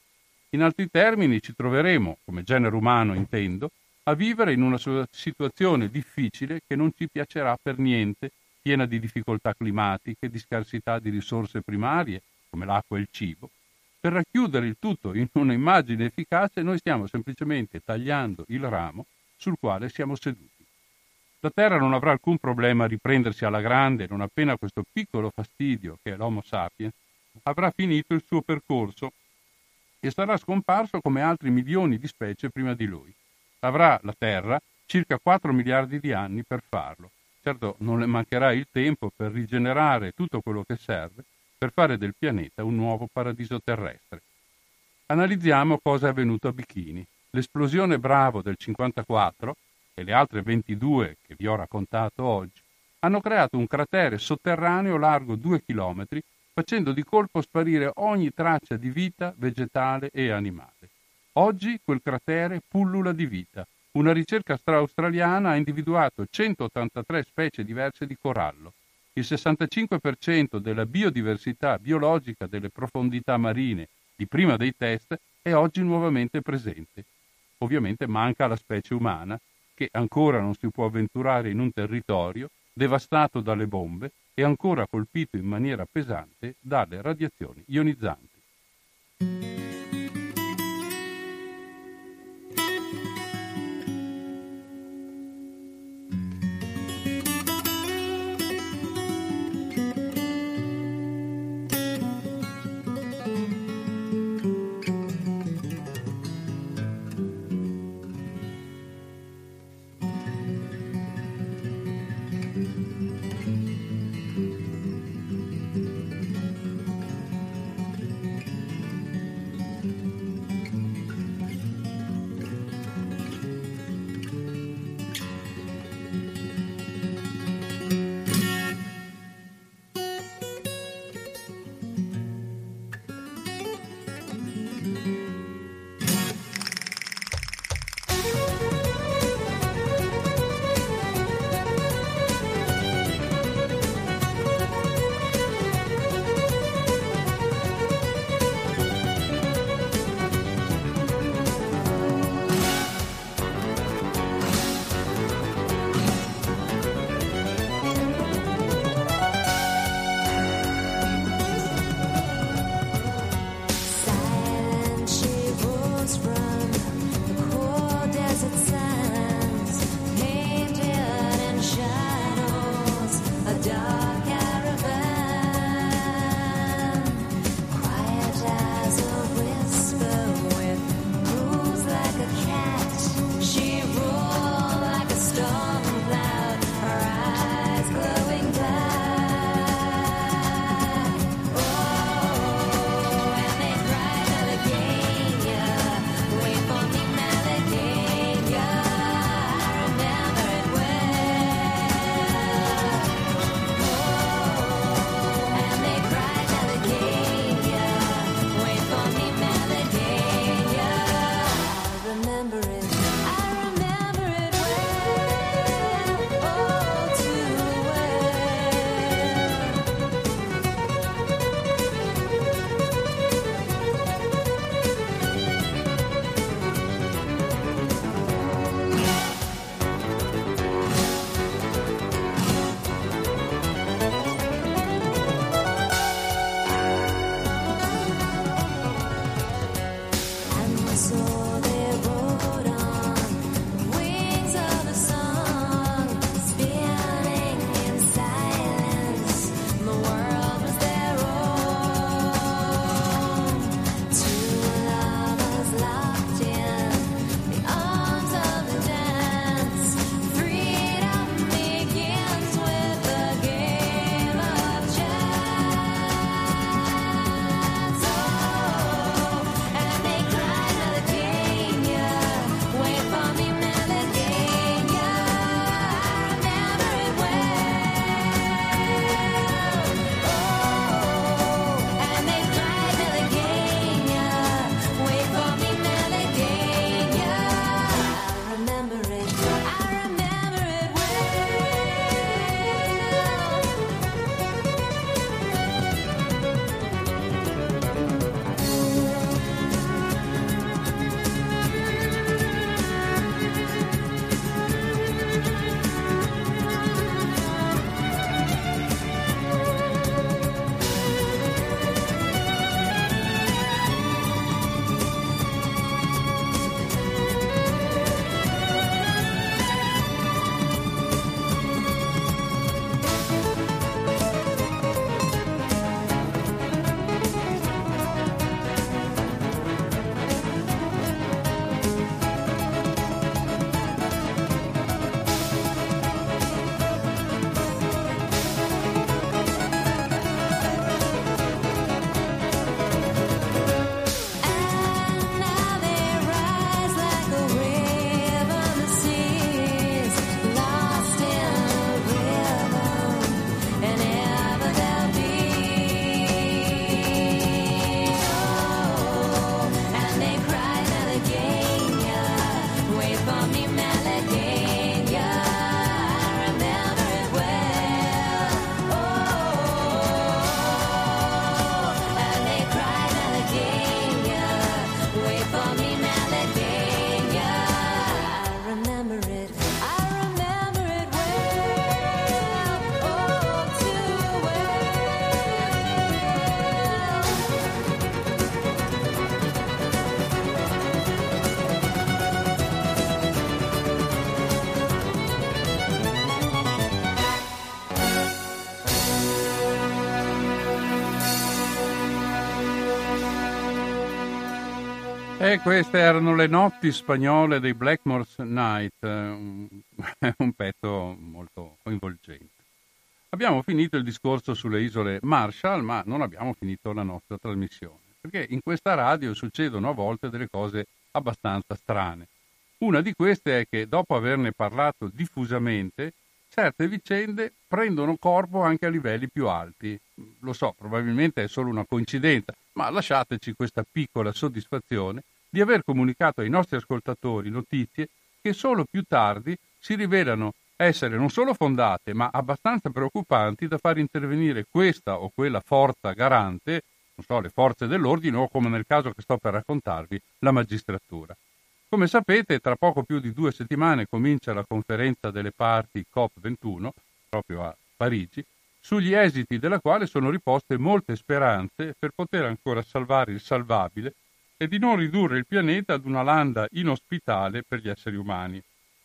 Speaker 1: In altri termini ci troveremo, come genere umano intendo, a vivere in una situazione difficile che non ci piacerà per niente, piena di difficoltà climatiche, di scarsità di risorse primarie, come l'acqua e il cibo. Per racchiudere il tutto in un'immagine efficace, noi stiamo semplicemente tagliando il ramo sul quale siamo seduti. La Terra non avrà alcun problema a riprendersi alla grande non appena questo piccolo fastidio, che è l'Homo sapiens, avrà finito il suo percorso e sarà scomparso come altri milioni di specie prima di lui. Avrà la Terra circa 4 miliardi di anni per farlo. Certo, non le mancherà il tempo per rigenerare tutto quello che serve per fare del pianeta un nuovo paradiso terrestre. Analizziamo cosa è avvenuto a Bikini. L'esplosione Bravo del 54 e le altre 22 che vi ho raccontato oggi hanno creato un cratere sotterraneo largo 2 chilometri, facendo di colpo sparire ogni traccia di vita vegetale e animale. Oggi quel cratere pullula di vita. Una ricerca australiana ha individuato 183 specie diverse di corallo. Il 65% della biodiversità biologica delle profondità marine di prima dei test è oggi nuovamente presente. Ovviamente manca la specie umana, che ancora non si può avventurare in un territorio devastato dalle bombe e ancora colpito in maniera pesante dalle radiazioni ionizzanti. E queste erano le notti spagnole dei Blackmore's Night, un pezzo molto coinvolgente. Abbiamo finito il discorso sulle isole Marshall, ma non abbiamo finito la nostra trasmissione, perché in questa radio succedono a volte delle cose abbastanza strane. Una di queste è che dopo averne parlato diffusamente, certe vicende prendono corpo anche a livelli più alti. Lo so, probabilmente è solo una coincidenza, ma lasciateci questa piccola soddisfazione di aver comunicato ai nostri ascoltatori notizie che solo più tardi si rivelano essere non solo fondate, ma abbastanza preoccupanti da far intervenire questa o quella forza garante, non so, le forze dell'ordine o, come nel caso che sto per raccontarvi, la magistratura. Come sapete, tra poco più di 2 settimane comincia la conferenza delle parti COP21, proprio a Parigi, sugli esiti della quale sono riposte molte speranze per poter ancora salvare il salvabile e di non ridurre il pianeta ad una landa inospitale per gli esseri umani.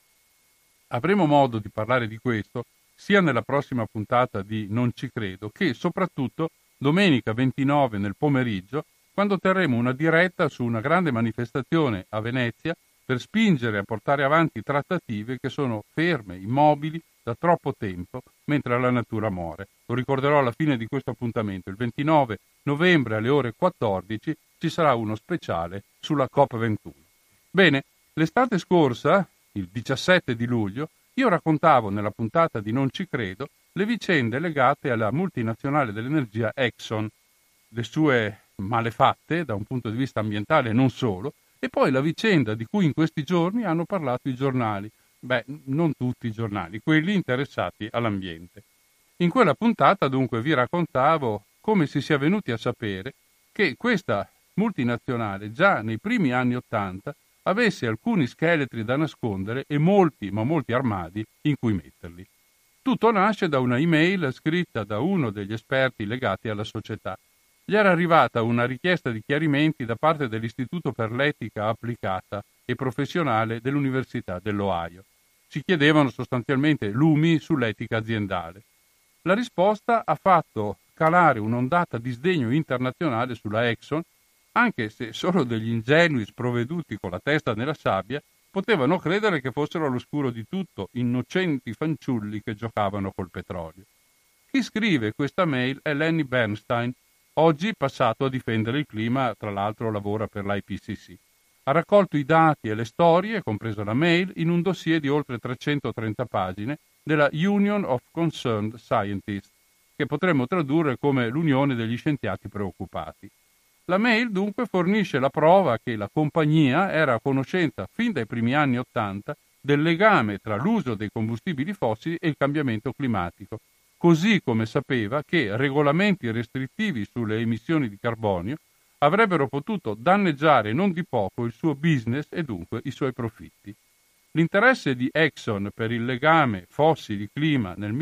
Speaker 1: Avremo modo di parlare di questo sia nella prossima puntata di Non ci credo che soprattutto domenica 29 nel pomeriggio, quando terremo una diretta su una grande manifestazione a Venezia per spingere a portare avanti trattative che sono ferme, immobili da troppo tempo, mentre la natura muore. Lo ricorderò alla fine di questo appuntamento. Il 29 novembre alle ore 14 ci sarà uno speciale sulla COP21. Bene, l'estate scorsa, il 17 di luglio, io raccontavo nella puntata di Non ci credo le vicende legate alla multinazionale dell'energia Exxon, le sue malefatte da un punto di vista ambientale e non solo, e poi la vicenda di cui in questi giorni hanno parlato i giornali. Beh, non tutti i giornali, quelli interessati all'ambiente. In quella puntata dunque vi raccontavo come si sia venuti a sapere che questa multinazionale già nei primi anni '80 avesse alcuni scheletri da nascondere e molti, ma molti armadi in cui metterli. Tutto nasce da una email scritta da uno degli esperti legati alla società. Gli era arrivata una richiesta di chiarimenti da parte dell'Istituto per l'etica applicata e professionale dell'Università dell'Ohio. Si chiedevano sostanzialmente lumi sull'etica aziendale. La risposta ha fatto calare un'ondata di sdegno internazionale sulla Exxon, anche se solo degli ingenui sprovveduti con la testa nella sabbia potevano credere che fossero all'oscuro di tutto, innocenti fanciulli che giocavano col petrolio. Chi scrive questa mail è Lenny Bernstein, oggi passato a difendere il clima, tra l'altro lavora per l'IPCC. Ha raccolto i dati e le storie, compresa la mail, in un dossier di oltre 330 pagine della Union of Concerned Scientists, che potremmo tradurre come l'Unione degli Scienziati Preoccupati. La mail dunque fornisce la prova che la compagnia era a conoscenza fin dai primi anni '80 del legame tra l'uso dei combustibili fossili e il cambiamento climatico, così come sapeva che regolamenti restrittivi sulle emissioni di carbonio avrebbero potuto danneggiare non di poco il suo business e dunque i suoi profitti. L'interesse di Exxon per il legame fossili-clima nel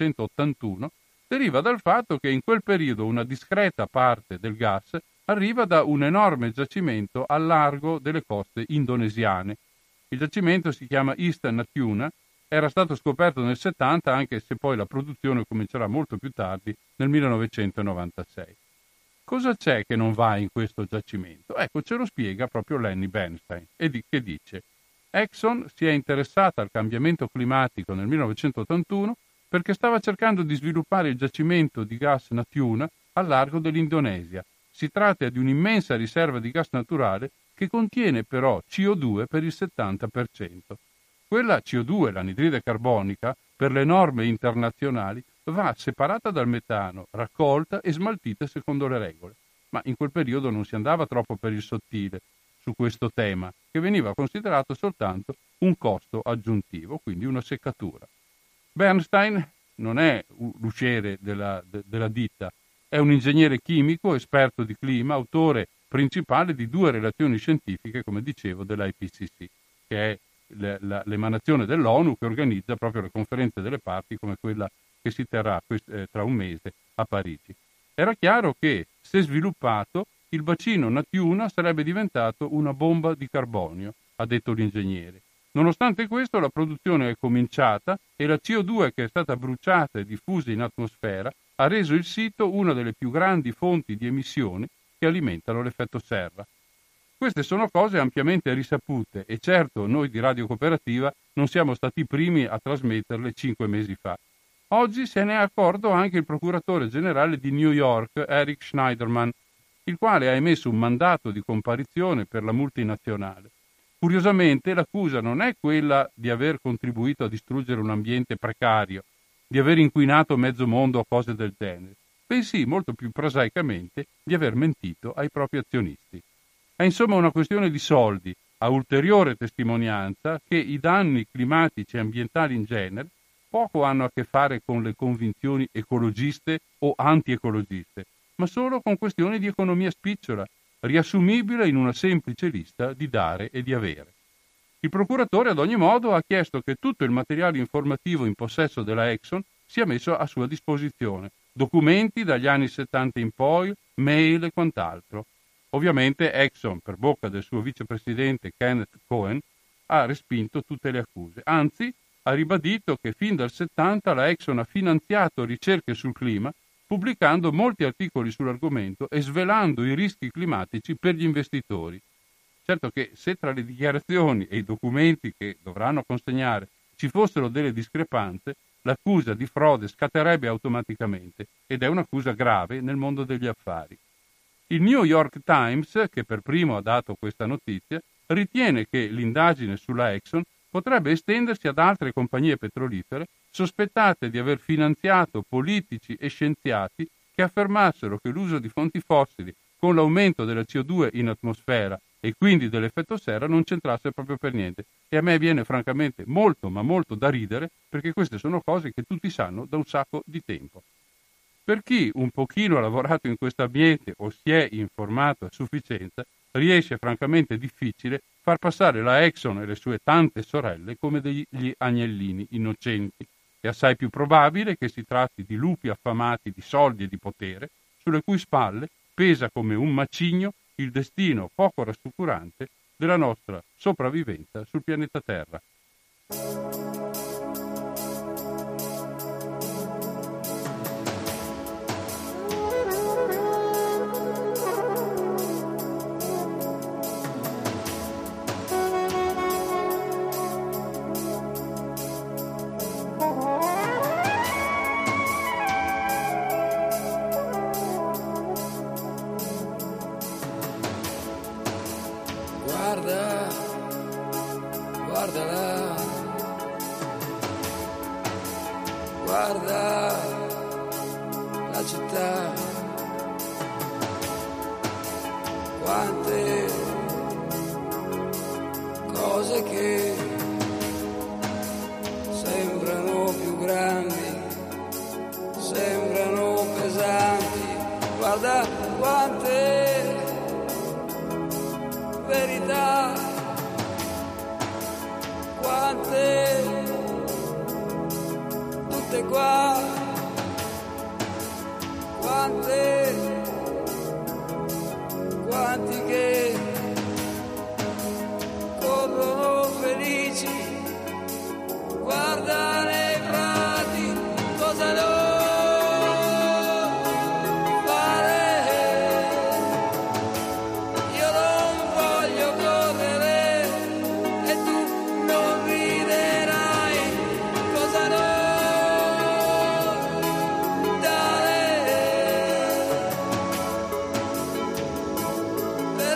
Speaker 1: 1981 deriva dal fatto che in quel periodo una discreta parte del gas arriva da un enorme giacimento al largo delle coste indonesiane. Il giacimento si chiama East Natuna, era stato scoperto nel 70, anche se poi la produzione comincerà molto più tardi, nel 1996. Cosa c'è che non va in questo giacimento? Ecco, ce lo spiega proprio Lenny Bernstein, che dice: Exxon si è interessata al cambiamento climatico nel 1981 perché stava cercando di sviluppare il giacimento di gas Natuna al largo dell'Indonesia. Si tratta di un'immensa riserva di gas naturale che contiene però CO2 per il 70%. Quella CO2, l'anidride carbonica, per le norme internazionali, va separata dal metano, raccolta e smaltita secondo le regole. Ma in quel periodo non si andava troppo per il sottile su questo tema, che veniva considerato soltanto un costo aggiuntivo, quindi una seccatura. Bernstein non è l'usciere della ditta, è un ingegnere chimico, esperto di clima, autore principale di 2 relazioni scientifiche, come dicevo, dell'IPCC, che è l'emanazione dell'ONU che organizza proprio le conferenze delle parti come quella che si terrà tra un mese a Parigi. Era chiaro che, se sviluppato, il bacino Natuna sarebbe diventato una bomba di carbonio, ha detto l'ingegnere. Nonostante questo, la produzione è cominciata e la CO2 che è stata bruciata e diffusa in atmosfera ha reso il sito una delle più grandi fonti di emissioni che alimentano l'effetto serra. Queste sono cose ampiamente risapute e certo noi di Radio Cooperativa non siamo stati i primi a trasmetterle 5 mesi fa. Oggi se ne è accorto anche il procuratore generale di New York, Eric Schneiderman, il quale ha emesso un mandato di comparizione per la multinazionale. Curiosamente l'accusa non è quella di aver contribuito a distruggere un ambiente precario, di aver inquinato mezzo mondo o cose del genere, bensì molto più prosaicamente di aver mentito ai propri azionisti. È insomma una questione di soldi, a ulteriore testimonianza che i danni climatici e ambientali in genere poco hanno a che fare con le convinzioni ecologiste o antiecologiste, ma solo con questioni di economia spicciola, riassumibile in una semplice lista di dare e di avere. Il procuratore ad ogni modo ha chiesto che tutto il materiale informativo in possesso della Exxon sia messo a sua disposizione, documenti dagli anni 70 in poi, mail e quant'altro. Ovviamente Exxon, per bocca del suo vicepresidente Kenneth Cohen, ha respinto tutte le accuse. Anzi, ha ribadito che fin dal 70 la Exxon ha finanziato ricerche sul clima, pubblicando molti articoli sull'argomento e svelando i rischi climatici per gli investitori. Certo che se tra le dichiarazioni e i documenti che dovranno consegnare ci fossero delle discrepanze, l'accusa di frode scatterebbe automaticamente ed è un'accusa grave nel mondo degli affari. Il New York Times, che per primo ha dato questa notizia, ritiene che l'indagine sulla Exxon potrebbe estendersi ad altre compagnie petrolifere sospettate di aver finanziato politici e scienziati che affermassero che l'uso di fonti fossili con l'aumento della CO2 in atmosfera e quindi dell'effetto serra non c'entrasse proprio per niente. E a me viene francamente molto ma molto da ridere, perché queste sono cose che tutti sanno da un sacco di tempo. Per chi un pochino ha lavorato in questo ambiente o si è informato a sufficienza, riesce francamente difficile far passare la Exxon e le sue tante sorelle come degli agnellini innocenti. È assai più probabile che si tratti di lupi affamati di soldi e di potere, sulle cui spalle pesa come un macigno il destino poco rassicurante della nostra sopravvivenza sul pianeta Terra.
Speaker 3: Guardala, guarda la città, quante cose che sembrano più grandi, sembrano pesanti, guarda quante verità, quante, tutte qua, quante, quanti che corrono felici, guarda nei prati, cosa non fare, io non voglio correre e tu non riderai, cosa non dare,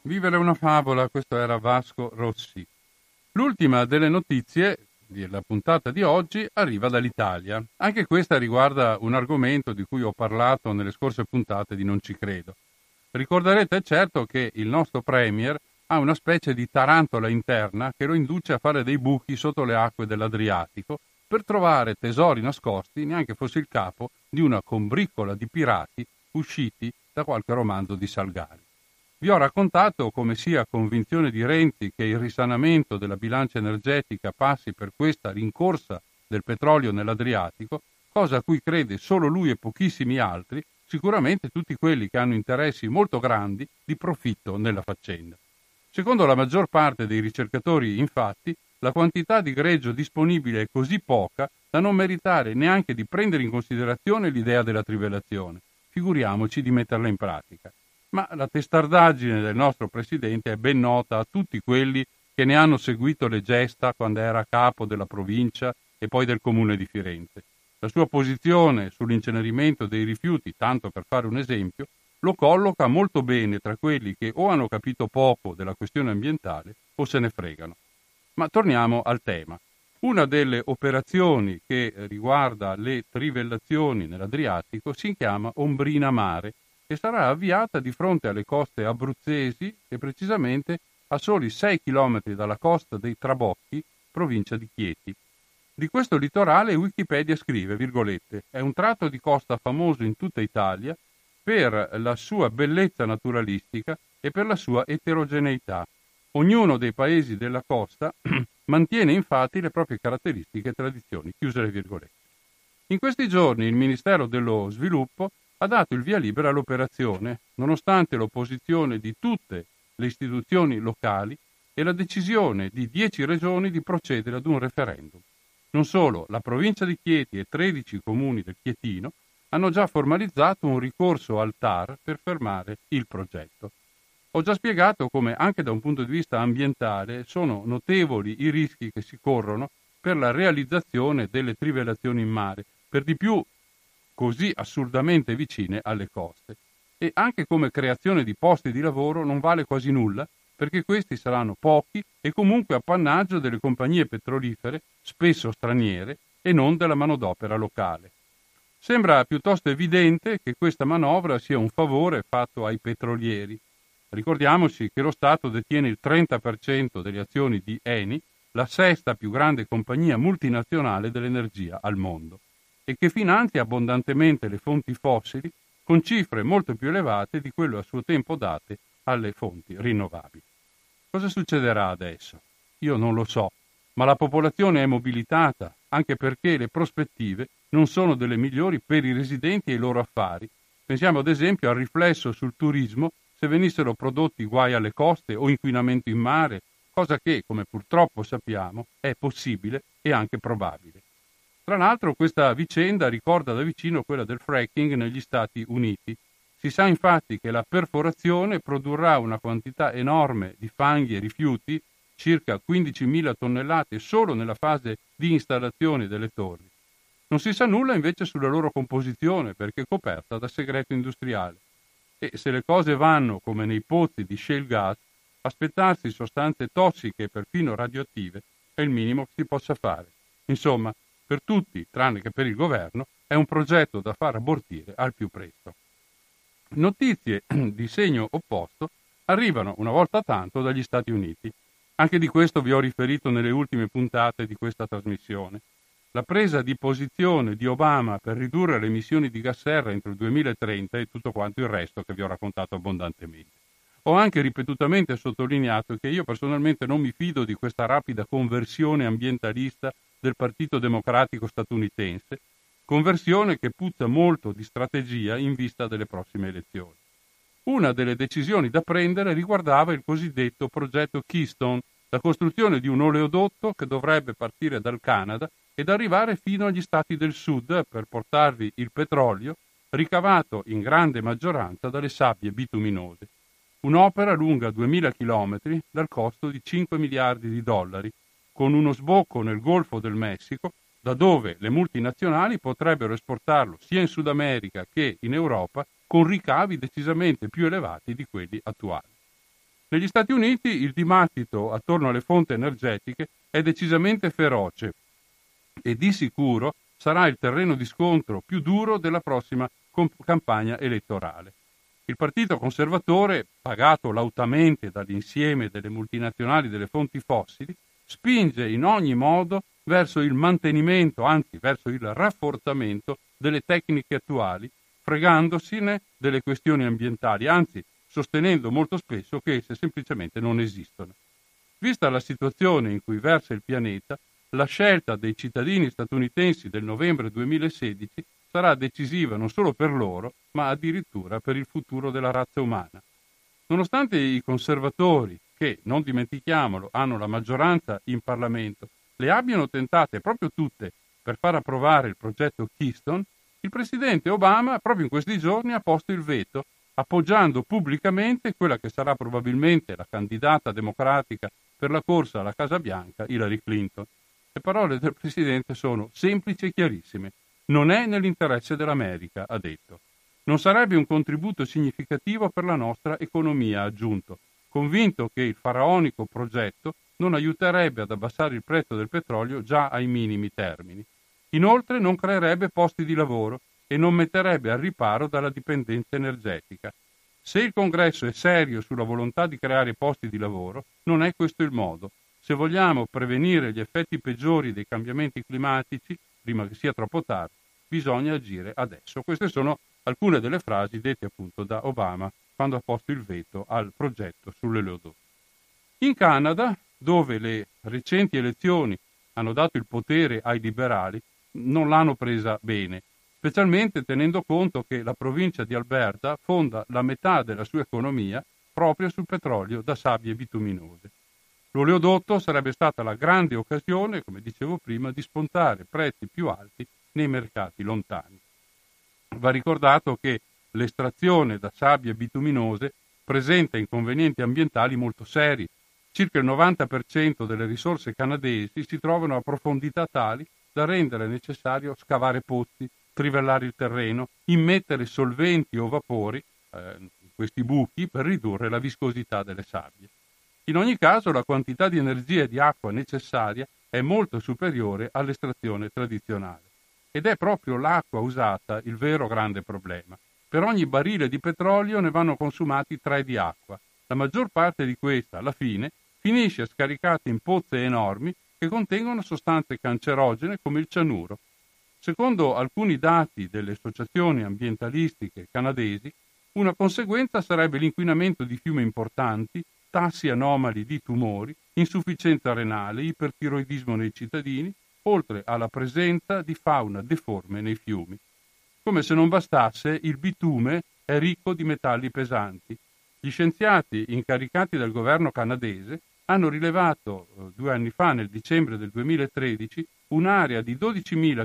Speaker 1: Vivere una favola, questo era Vasco Rossi. L'ultima delle notizie della puntata di oggi arriva dall'Italia. Anche questa riguarda un argomento di cui ho parlato nelle scorse puntate di Non ci credo. Ricorderete certo che il nostro Premier ha una specie di tarantola interna che lo induce a fare dei buchi sotto le acque dell'Adriatico per trovare tesori nascosti, neanche fosse il capo di una combriccola di pirati usciti da qualche romanzo di Salgari. Vi ho raccontato come sia convinzione di Renzi che il risanamento della bilancia energetica passi per questa rincorsa del petrolio nell'Adriatico, cosa a cui crede solo lui e pochissimi altri, sicuramente tutti quelli che hanno interessi molto grandi di profitto nella faccenda. Secondo la maggior parte dei ricercatori, infatti, la quantità di greggio disponibile è così poca da non meritare neanche di prendere in considerazione l'idea della trivellazione, figuriamoci di metterla in pratica. Ma la testardaggine del nostro Presidente è ben nota a tutti quelli che ne hanno seguito le gesta quando era capo della provincia e poi del comune di Firenze. La sua posizione sull'incenerimento dei rifiuti, tanto per fare un esempio, lo colloca molto bene tra quelli che o hanno capito poco della questione ambientale o se ne fregano. Ma torniamo al tema. Una delle operazioni che riguarda le trivellazioni nell'Adriatico si chiama Ombrina Mare e sarà avviata di fronte alle coste abruzzesi e precisamente a soli 6 chilometri dalla costa dei Trabocchi, provincia di Chieti. Di questo litorale Wikipedia scrive, virgolette, è un tratto di costa famoso in tutta Italia per la sua bellezza naturalistica e per la sua eterogeneità. Ognuno dei paesi della costa mantiene infatti le proprie caratteristiche e tradizioni, chiuse le virgolette. In questi giorni il Ministero dello Sviluppo ha dato il via libera all'operazione, nonostante l'opposizione di tutte le istituzioni locali e la decisione di 10 regioni di procedere ad un referendum. Non solo, la provincia di Chieti e 13 comuni del Chietino hanno già formalizzato un ricorso al TAR per fermare il progetto. Ho già spiegato come anche da un punto di vista ambientale sono notevoli i rischi che si corrono per la realizzazione delle trivellazioni in mare, per di più così assurdamente vicine alle coste. E anche come creazione di posti di lavoro non vale quasi nulla, perché questi saranno pochi e comunque appannaggio delle compagnie petrolifere, spesso straniere, e non della manodopera locale. Sembra piuttosto evidente che questa manovra sia un favore fatto ai petrolieri. Ricordiamoci che lo Stato detiene il 30% delle azioni di Eni, la sesta più grande compagnia multinazionale dell'energia al mondo, e che finanzia abbondantemente le fonti fossili con cifre molto più elevate di quello a suo tempo date alle fonti rinnovabili. Cosa succederà adesso? Io non lo so, ma la popolazione è mobilitata, anche perché le prospettive non sono delle migliori per i residenti e i loro affari. Pensiamo ad esempio al riflesso sul turismo se venissero prodotti guai alle coste o inquinamento in mare, cosa che, come purtroppo sappiamo, è possibile e anche probabile. Tra l'altro questa vicenda ricorda da vicino quella del fracking negli Stati Uniti. Si sa infatti che la perforazione produrrà una quantità enorme di fanghi e rifiuti, circa 15.000 tonnellate solo nella fase di installazione delle torri. Non si sa nulla invece sulla loro composizione perché è coperta da segreto industriale. E se le cose vanno come nei pozzi di shale gas, aspettarsi sostanze tossiche e perfino radioattive è il minimo che si possa fare. Insomma, per tutti, tranne che per il governo, è un progetto da far abortire al più presto. Notizie di segno opposto arrivano una volta tanto dagli Stati Uniti. Anche di questo vi ho riferito nelle ultime puntate di questa trasmissione. La presa di posizione di Obama per ridurre le emissioni di gas serra entro il 2030 e tutto quanto il resto che vi ho raccontato abbondantemente. Ho anche ripetutamente sottolineato che io personalmente non mi fido di questa rapida conversione ambientalista del Partito Democratico statunitense, conversione che puzza molto di strategia in vista delle prossime elezioni. Una delle decisioni da prendere riguardava il cosiddetto progetto Keystone, la costruzione di un oleodotto che dovrebbe partire dal Canada ed arrivare fino agli stati del sud per portarvi il petrolio ricavato in grande maggioranza dalle sabbie bituminose. Un'opera lunga 2.000 chilometri dal costo di 5 miliardi di dollari, con uno sbocco nel Golfo del Messico, da dove le multinazionali potrebbero esportarlo sia in Sud America che in Europa con ricavi decisamente più elevati di quelli attuali. Negli Stati Uniti il dibattito attorno alle fonti energetiche è decisamente feroce e di sicuro sarà il terreno di scontro più duro della prossima campagna elettorale. Il Partito Conservatore, pagato lautamente dall'insieme delle multinazionali delle fonti fossili, spinge in ogni modo verso il mantenimento, anzi verso il rafforzamento delle tecniche attuali, fregandosene delle questioni ambientali, anzi sostenendo molto spesso che esse semplicemente non esistono. Vista la situazione in cui versa il pianeta, la scelta dei cittadini statunitensi del novembre 2016 sarà decisiva non solo per loro, ma addirittura per il futuro della razza umana. Nonostante i conservatori, che, non dimentichiamolo, hanno la maggioranza in Parlamento, le abbiano tentate proprio tutte per far approvare il progetto Keystone, il presidente Obama proprio in questi giorni ha posto il veto, appoggiando pubblicamente quella che sarà probabilmente la candidata democratica per la corsa alla Casa Bianca, Hillary Clinton. Le parole del presidente sono semplici e chiarissime. Non è nell'interesse dell'America, ha detto. Non sarebbe un contributo significativo per la nostra economia, ha aggiunto, convinto che il faraonico progetto non aiuterebbe ad abbassare il prezzo del petrolio già ai minimi termini. Inoltre non creerebbe posti di lavoro e non metterebbe al riparo dalla dipendenza energetica. Se il Congresso è serio sulla volontà di creare posti di lavoro, non è questo il modo. Se vogliamo prevenire gli effetti peggiori dei cambiamenti climatici, prima che sia troppo tardi, bisogna agire adesso. Queste sono alcune delle frasi dette appunto da Obama quando ha posto il veto al progetto sull'oleodotti. In Canada, dove le recenti elezioni hanno dato il potere ai liberali, non l'hanno presa bene, specialmente tenendo conto che la provincia di Alberta fonda la metà della sua economia proprio sul petrolio da sabbie bituminose. L'oleodotto sarebbe stata la grande occasione, come dicevo prima, di spuntare prezzi più alti nei mercati lontani. Va ricordato che l'estrazione da sabbie bituminose presenta inconvenienti ambientali molto seri. Circa il 90% delle risorse canadesi si trovano a profondità tali da rendere necessario scavare pozzi, trivellare il terreno, immettere solventi o vapori in questi buchi per ridurre la viscosità delle sabbie. In ogni caso la quantità di energia e di acqua necessaria è molto superiore all'estrazione tradizionale. Ed è proprio l'acqua usata il vero grande problema. Per ogni barile di petrolio ne vanno consumati 3 di acqua. La maggior parte di questa, alla fine, finisce scaricata in pozze enormi che contengono sostanze cancerogene come il cianuro. Secondo alcuni dati delle associazioni ambientalistiche canadesi, una conseguenza sarebbe l'inquinamento di fiumi importanti, tassi anomali di tumori, insufficienza renale, ipertiroidismo nei cittadini, oltre alla presenza di fauna deforme nei fiumi. Come se non bastasse, il bitume è ricco di metalli pesanti. Gli scienziati incaricati dal governo canadese hanno rilevato 2 anni fa, nel dicembre del 2013, un'area di 12.000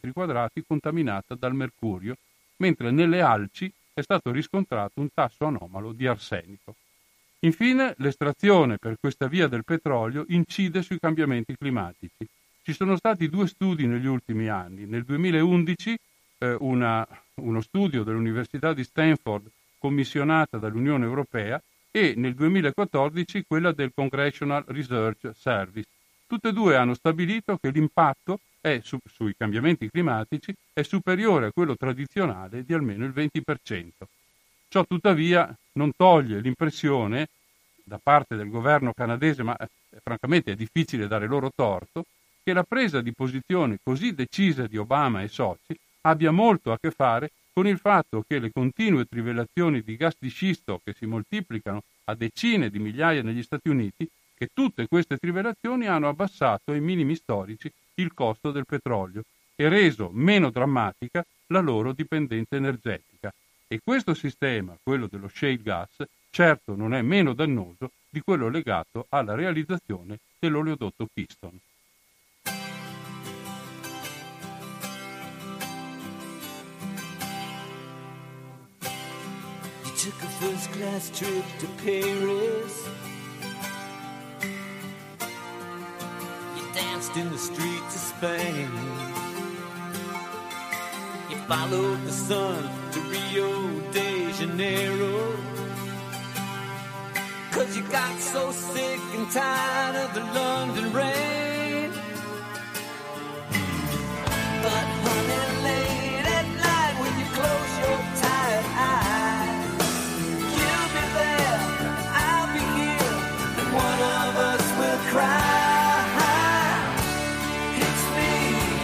Speaker 1: km² contaminata dal mercurio, mentre nelle alci è stato riscontrato un tasso anomalo di arsenico. Infine, l'estrazione per questa via del petrolio incide sui cambiamenti climatici. Ci sono stati 2 studi negli ultimi anni. Nel 2011 uno studio dell'Università di Stanford commissionata dall'Unione Europea e nel 2014 quella del Congressional Research Service. Tutte e 2 hanno stabilito che l'impatto sui cambiamenti climatici è superiore a quello tradizionale di almeno il 20%. Ciò tuttavia non toglie l'impressione da parte del governo canadese, ma francamente è difficile dare loro torto, che la presa di posizione così decisa di Obama e soci abbia molto a che fare con il fatto che le continue trivellazioni di gas di scisto che si moltiplicano a decine di migliaia negli Stati Uniti, che tutte queste trivellazioni hanno abbassato ai minimi storici il costo del petrolio e reso meno drammatica la loro dipendenza energetica. E questo sistema, quello dello shale gas, certo non è meno dannoso di quello legato alla realizzazione dell'oleodotto Keystone.
Speaker 3: You took a first class trip to Paris. You danced in the streets of Spain. You followed the sun to Rio de Janeiro. 'cause you got so sick and tired of the London rain. But honey, late at night when you close your tired eyes, you'll be there, I'll be here, and one of us will cry. It's me,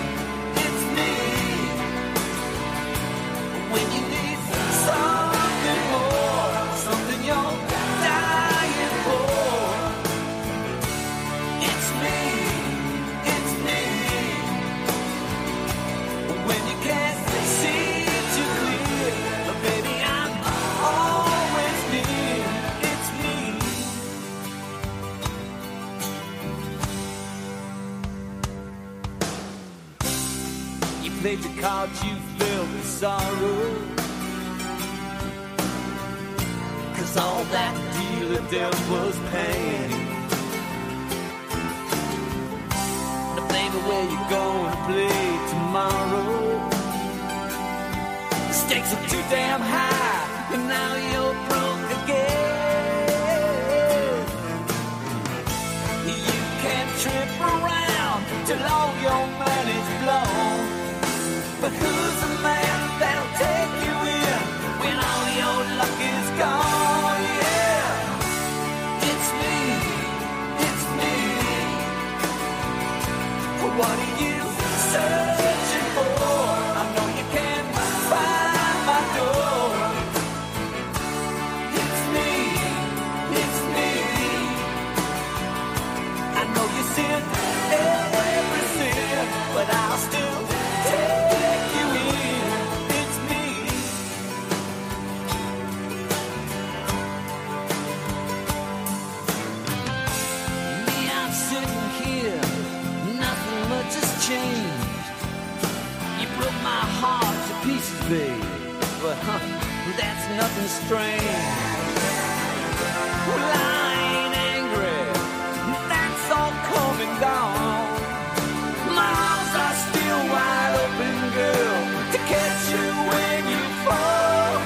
Speaker 3: when you need something more, something you're dying for. It's me, when you can't see too clear, but baby I'm always near. It's me. You played the cards you filled with sorrow, 'cause all that dealer dealt was pain. Now baby, where you gonna play tomorrow? The stakes are too damn high, and now you're broke again. You can't trip around till all your money's blown. But who's the man that'll take you in when all your luck is gone? Yeah, it's me. What are you searching for? I know you can't find my door. It's me. I know you sin every sin, but I'll still take you in. It's me. Me, I'm sitting here, nothing much has changed. You broke my heart to pieces, babe, but that's nothing strange. Well, I ain't angry, that's all come and gone. My arms are still wide open, girl, to catch you when you fall.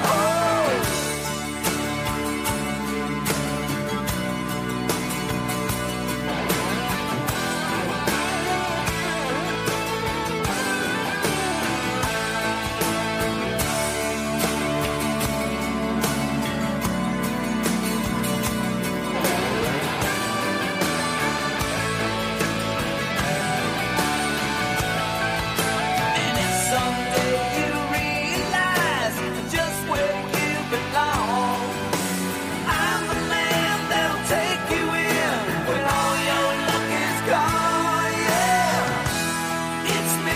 Speaker 3: And if someday you realize just where you belong, I'm the man that'll take you in when all your luck is gone. Yeah, it's me.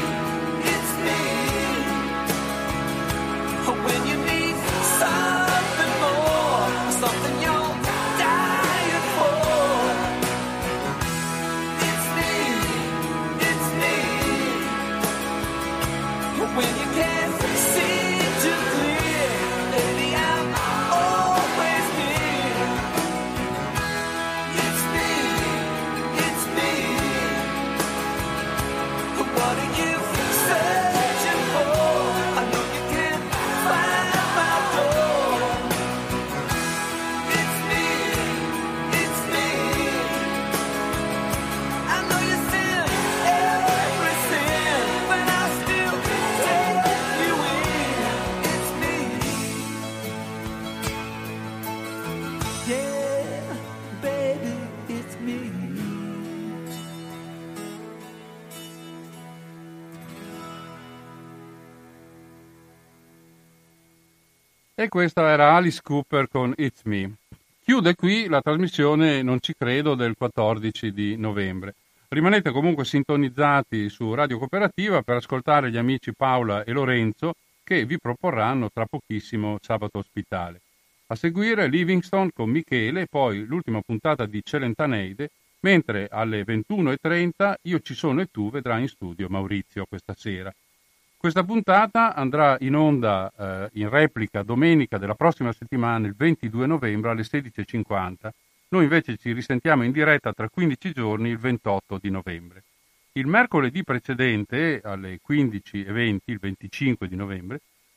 Speaker 3: When you need something more, something you're dying for. It's me. When you can't see too clear, baby I'm always near. It's me. What are you searching for? I know you can't find my door. It's me. I know you sin every sin, but I'll still take you in. It's me. Yeah, baby, it's me.
Speaker 1: E questa era Alice Cooper con It's Me. Chiude qui la trasmissione Non ci credo del 14 di novembre. Rimanete comunque sintonizzati su Radio Cooperativa per ascoltare gli amici Paola e Lorenzo che vi proporranno tra pochissimo Sabato Ospitale. A seguire Livingston con Michele e poi l'ultima puntata di Celentaneide, mentre alle 21:30 Io ci sono e tu vedrà in studio Maurizio questa sera. Questa puntata andrà in onda in replica domenica della prossima settimana, il 22 novembre alle 16:50. Noi invece ci risentiamo in diretta tra 15 giorni, il 28 di novembre. Il mercoledì precedente, alle 15:20, il 25 di novembre,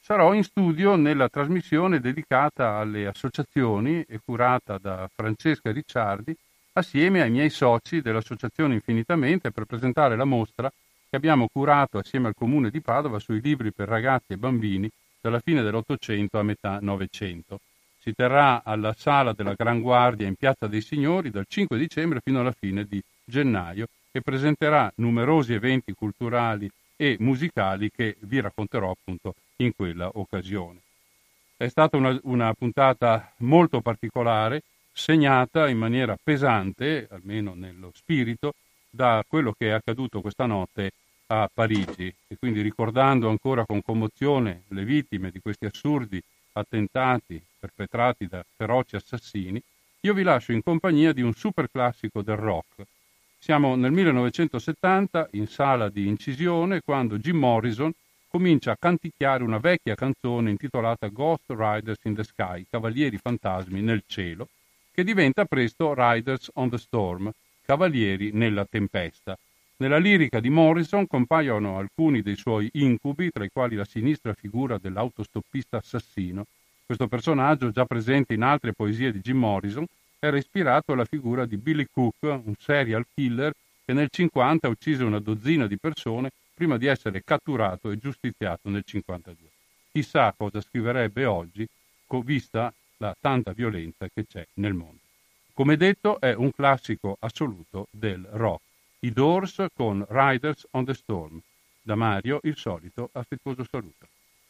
Speaker 1: sarò in studio nella trasmissione dedicata alle associazioni e curata da Francesca Ricciardi assieme ai miei soci dell'Associazione Infinitamente per presentare la mostra che abbiamo curato assieme al Comune di Padova sui libri per ragazzi e bambini dalla fine dell'Ottocento a metà Novecento. Si terrà alla Sala della Gran Guardia in Piazza dei Signori dal 5 dicembre fino alla fine di gennaio e presenterà numerosi eventi culturali e musicali che vi racconterò appunto in quella occasione. È stata una puntata molto particolare, segnata in maniera pesante, almeno nello spirito, da quello che è accaduto questa notte a Parigi, e quindi ricordando ancora con commozione le vittime di questi assurdi attentati perpetrati da feroci assassini, io vi lascio in compagnia di un super classico del rock. Siamo nel 1970 in sala di incisione quando Jim Morrison comincia a canticchiare una vecchia canzone intitolata Ghost Riders in the Sky, Cavalieri fantasmi nel cielo, che diventa presto Riders on the Storm, Cavalieri nella tempesta. Nella lirica di Morrison compaiono alcuni dei suoi incubi, tra i quali la sinistra figura dell'autostoppista assassino. Questo personaggio, già presente in altre poesie di Jim Morrison, era ispirato alla figura di Billy Cook, un serial killer che nel 50 uccise una dozzina di persone prima di essere catturato e giustiziato nel 52. Chissà cosa scriverebbe oggi, vista la tanta violenza che c'è nel mondo. Come detto, è un classico assoluto del rock. I Doors con Riders on the Storm. Da Mario il solito affettuoso saluto.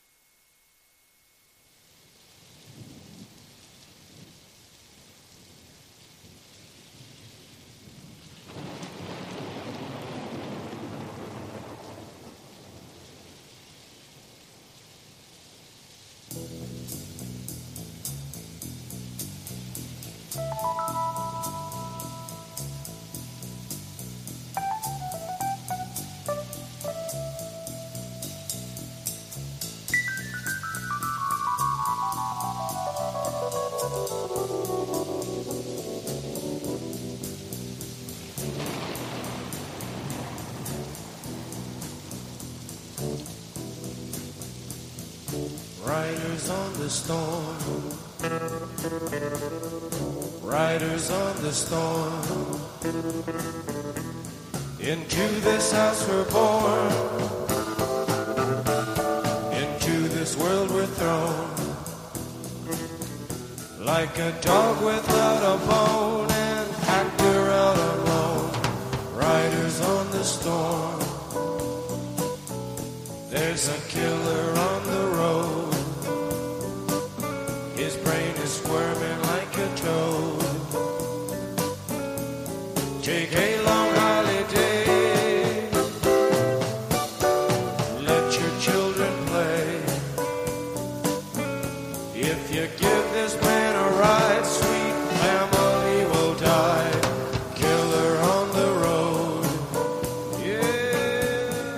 Speaker 3: Riders on the storm, riders on the storm, into this house we're born, into this world we're thrown, like a dog without a bone, an actor out alone, riders on the storm, there's a killer on the road. His brain is squirming like a toad. Take a long holiday. Let your children play. If you give this man a ride, sweet family will die. Killer on the road. Yeah.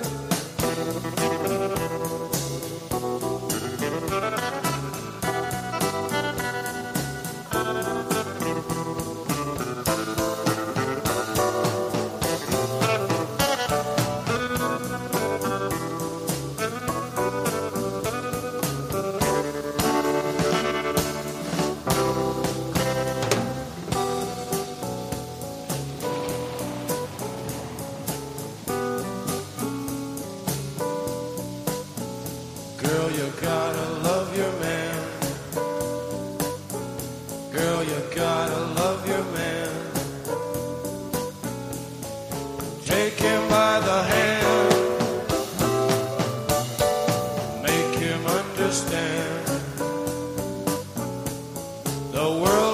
Speaker 3: Girl, you gotta love your man. Girl, you gotta love your man. Take him by the hand. Make him understand. The world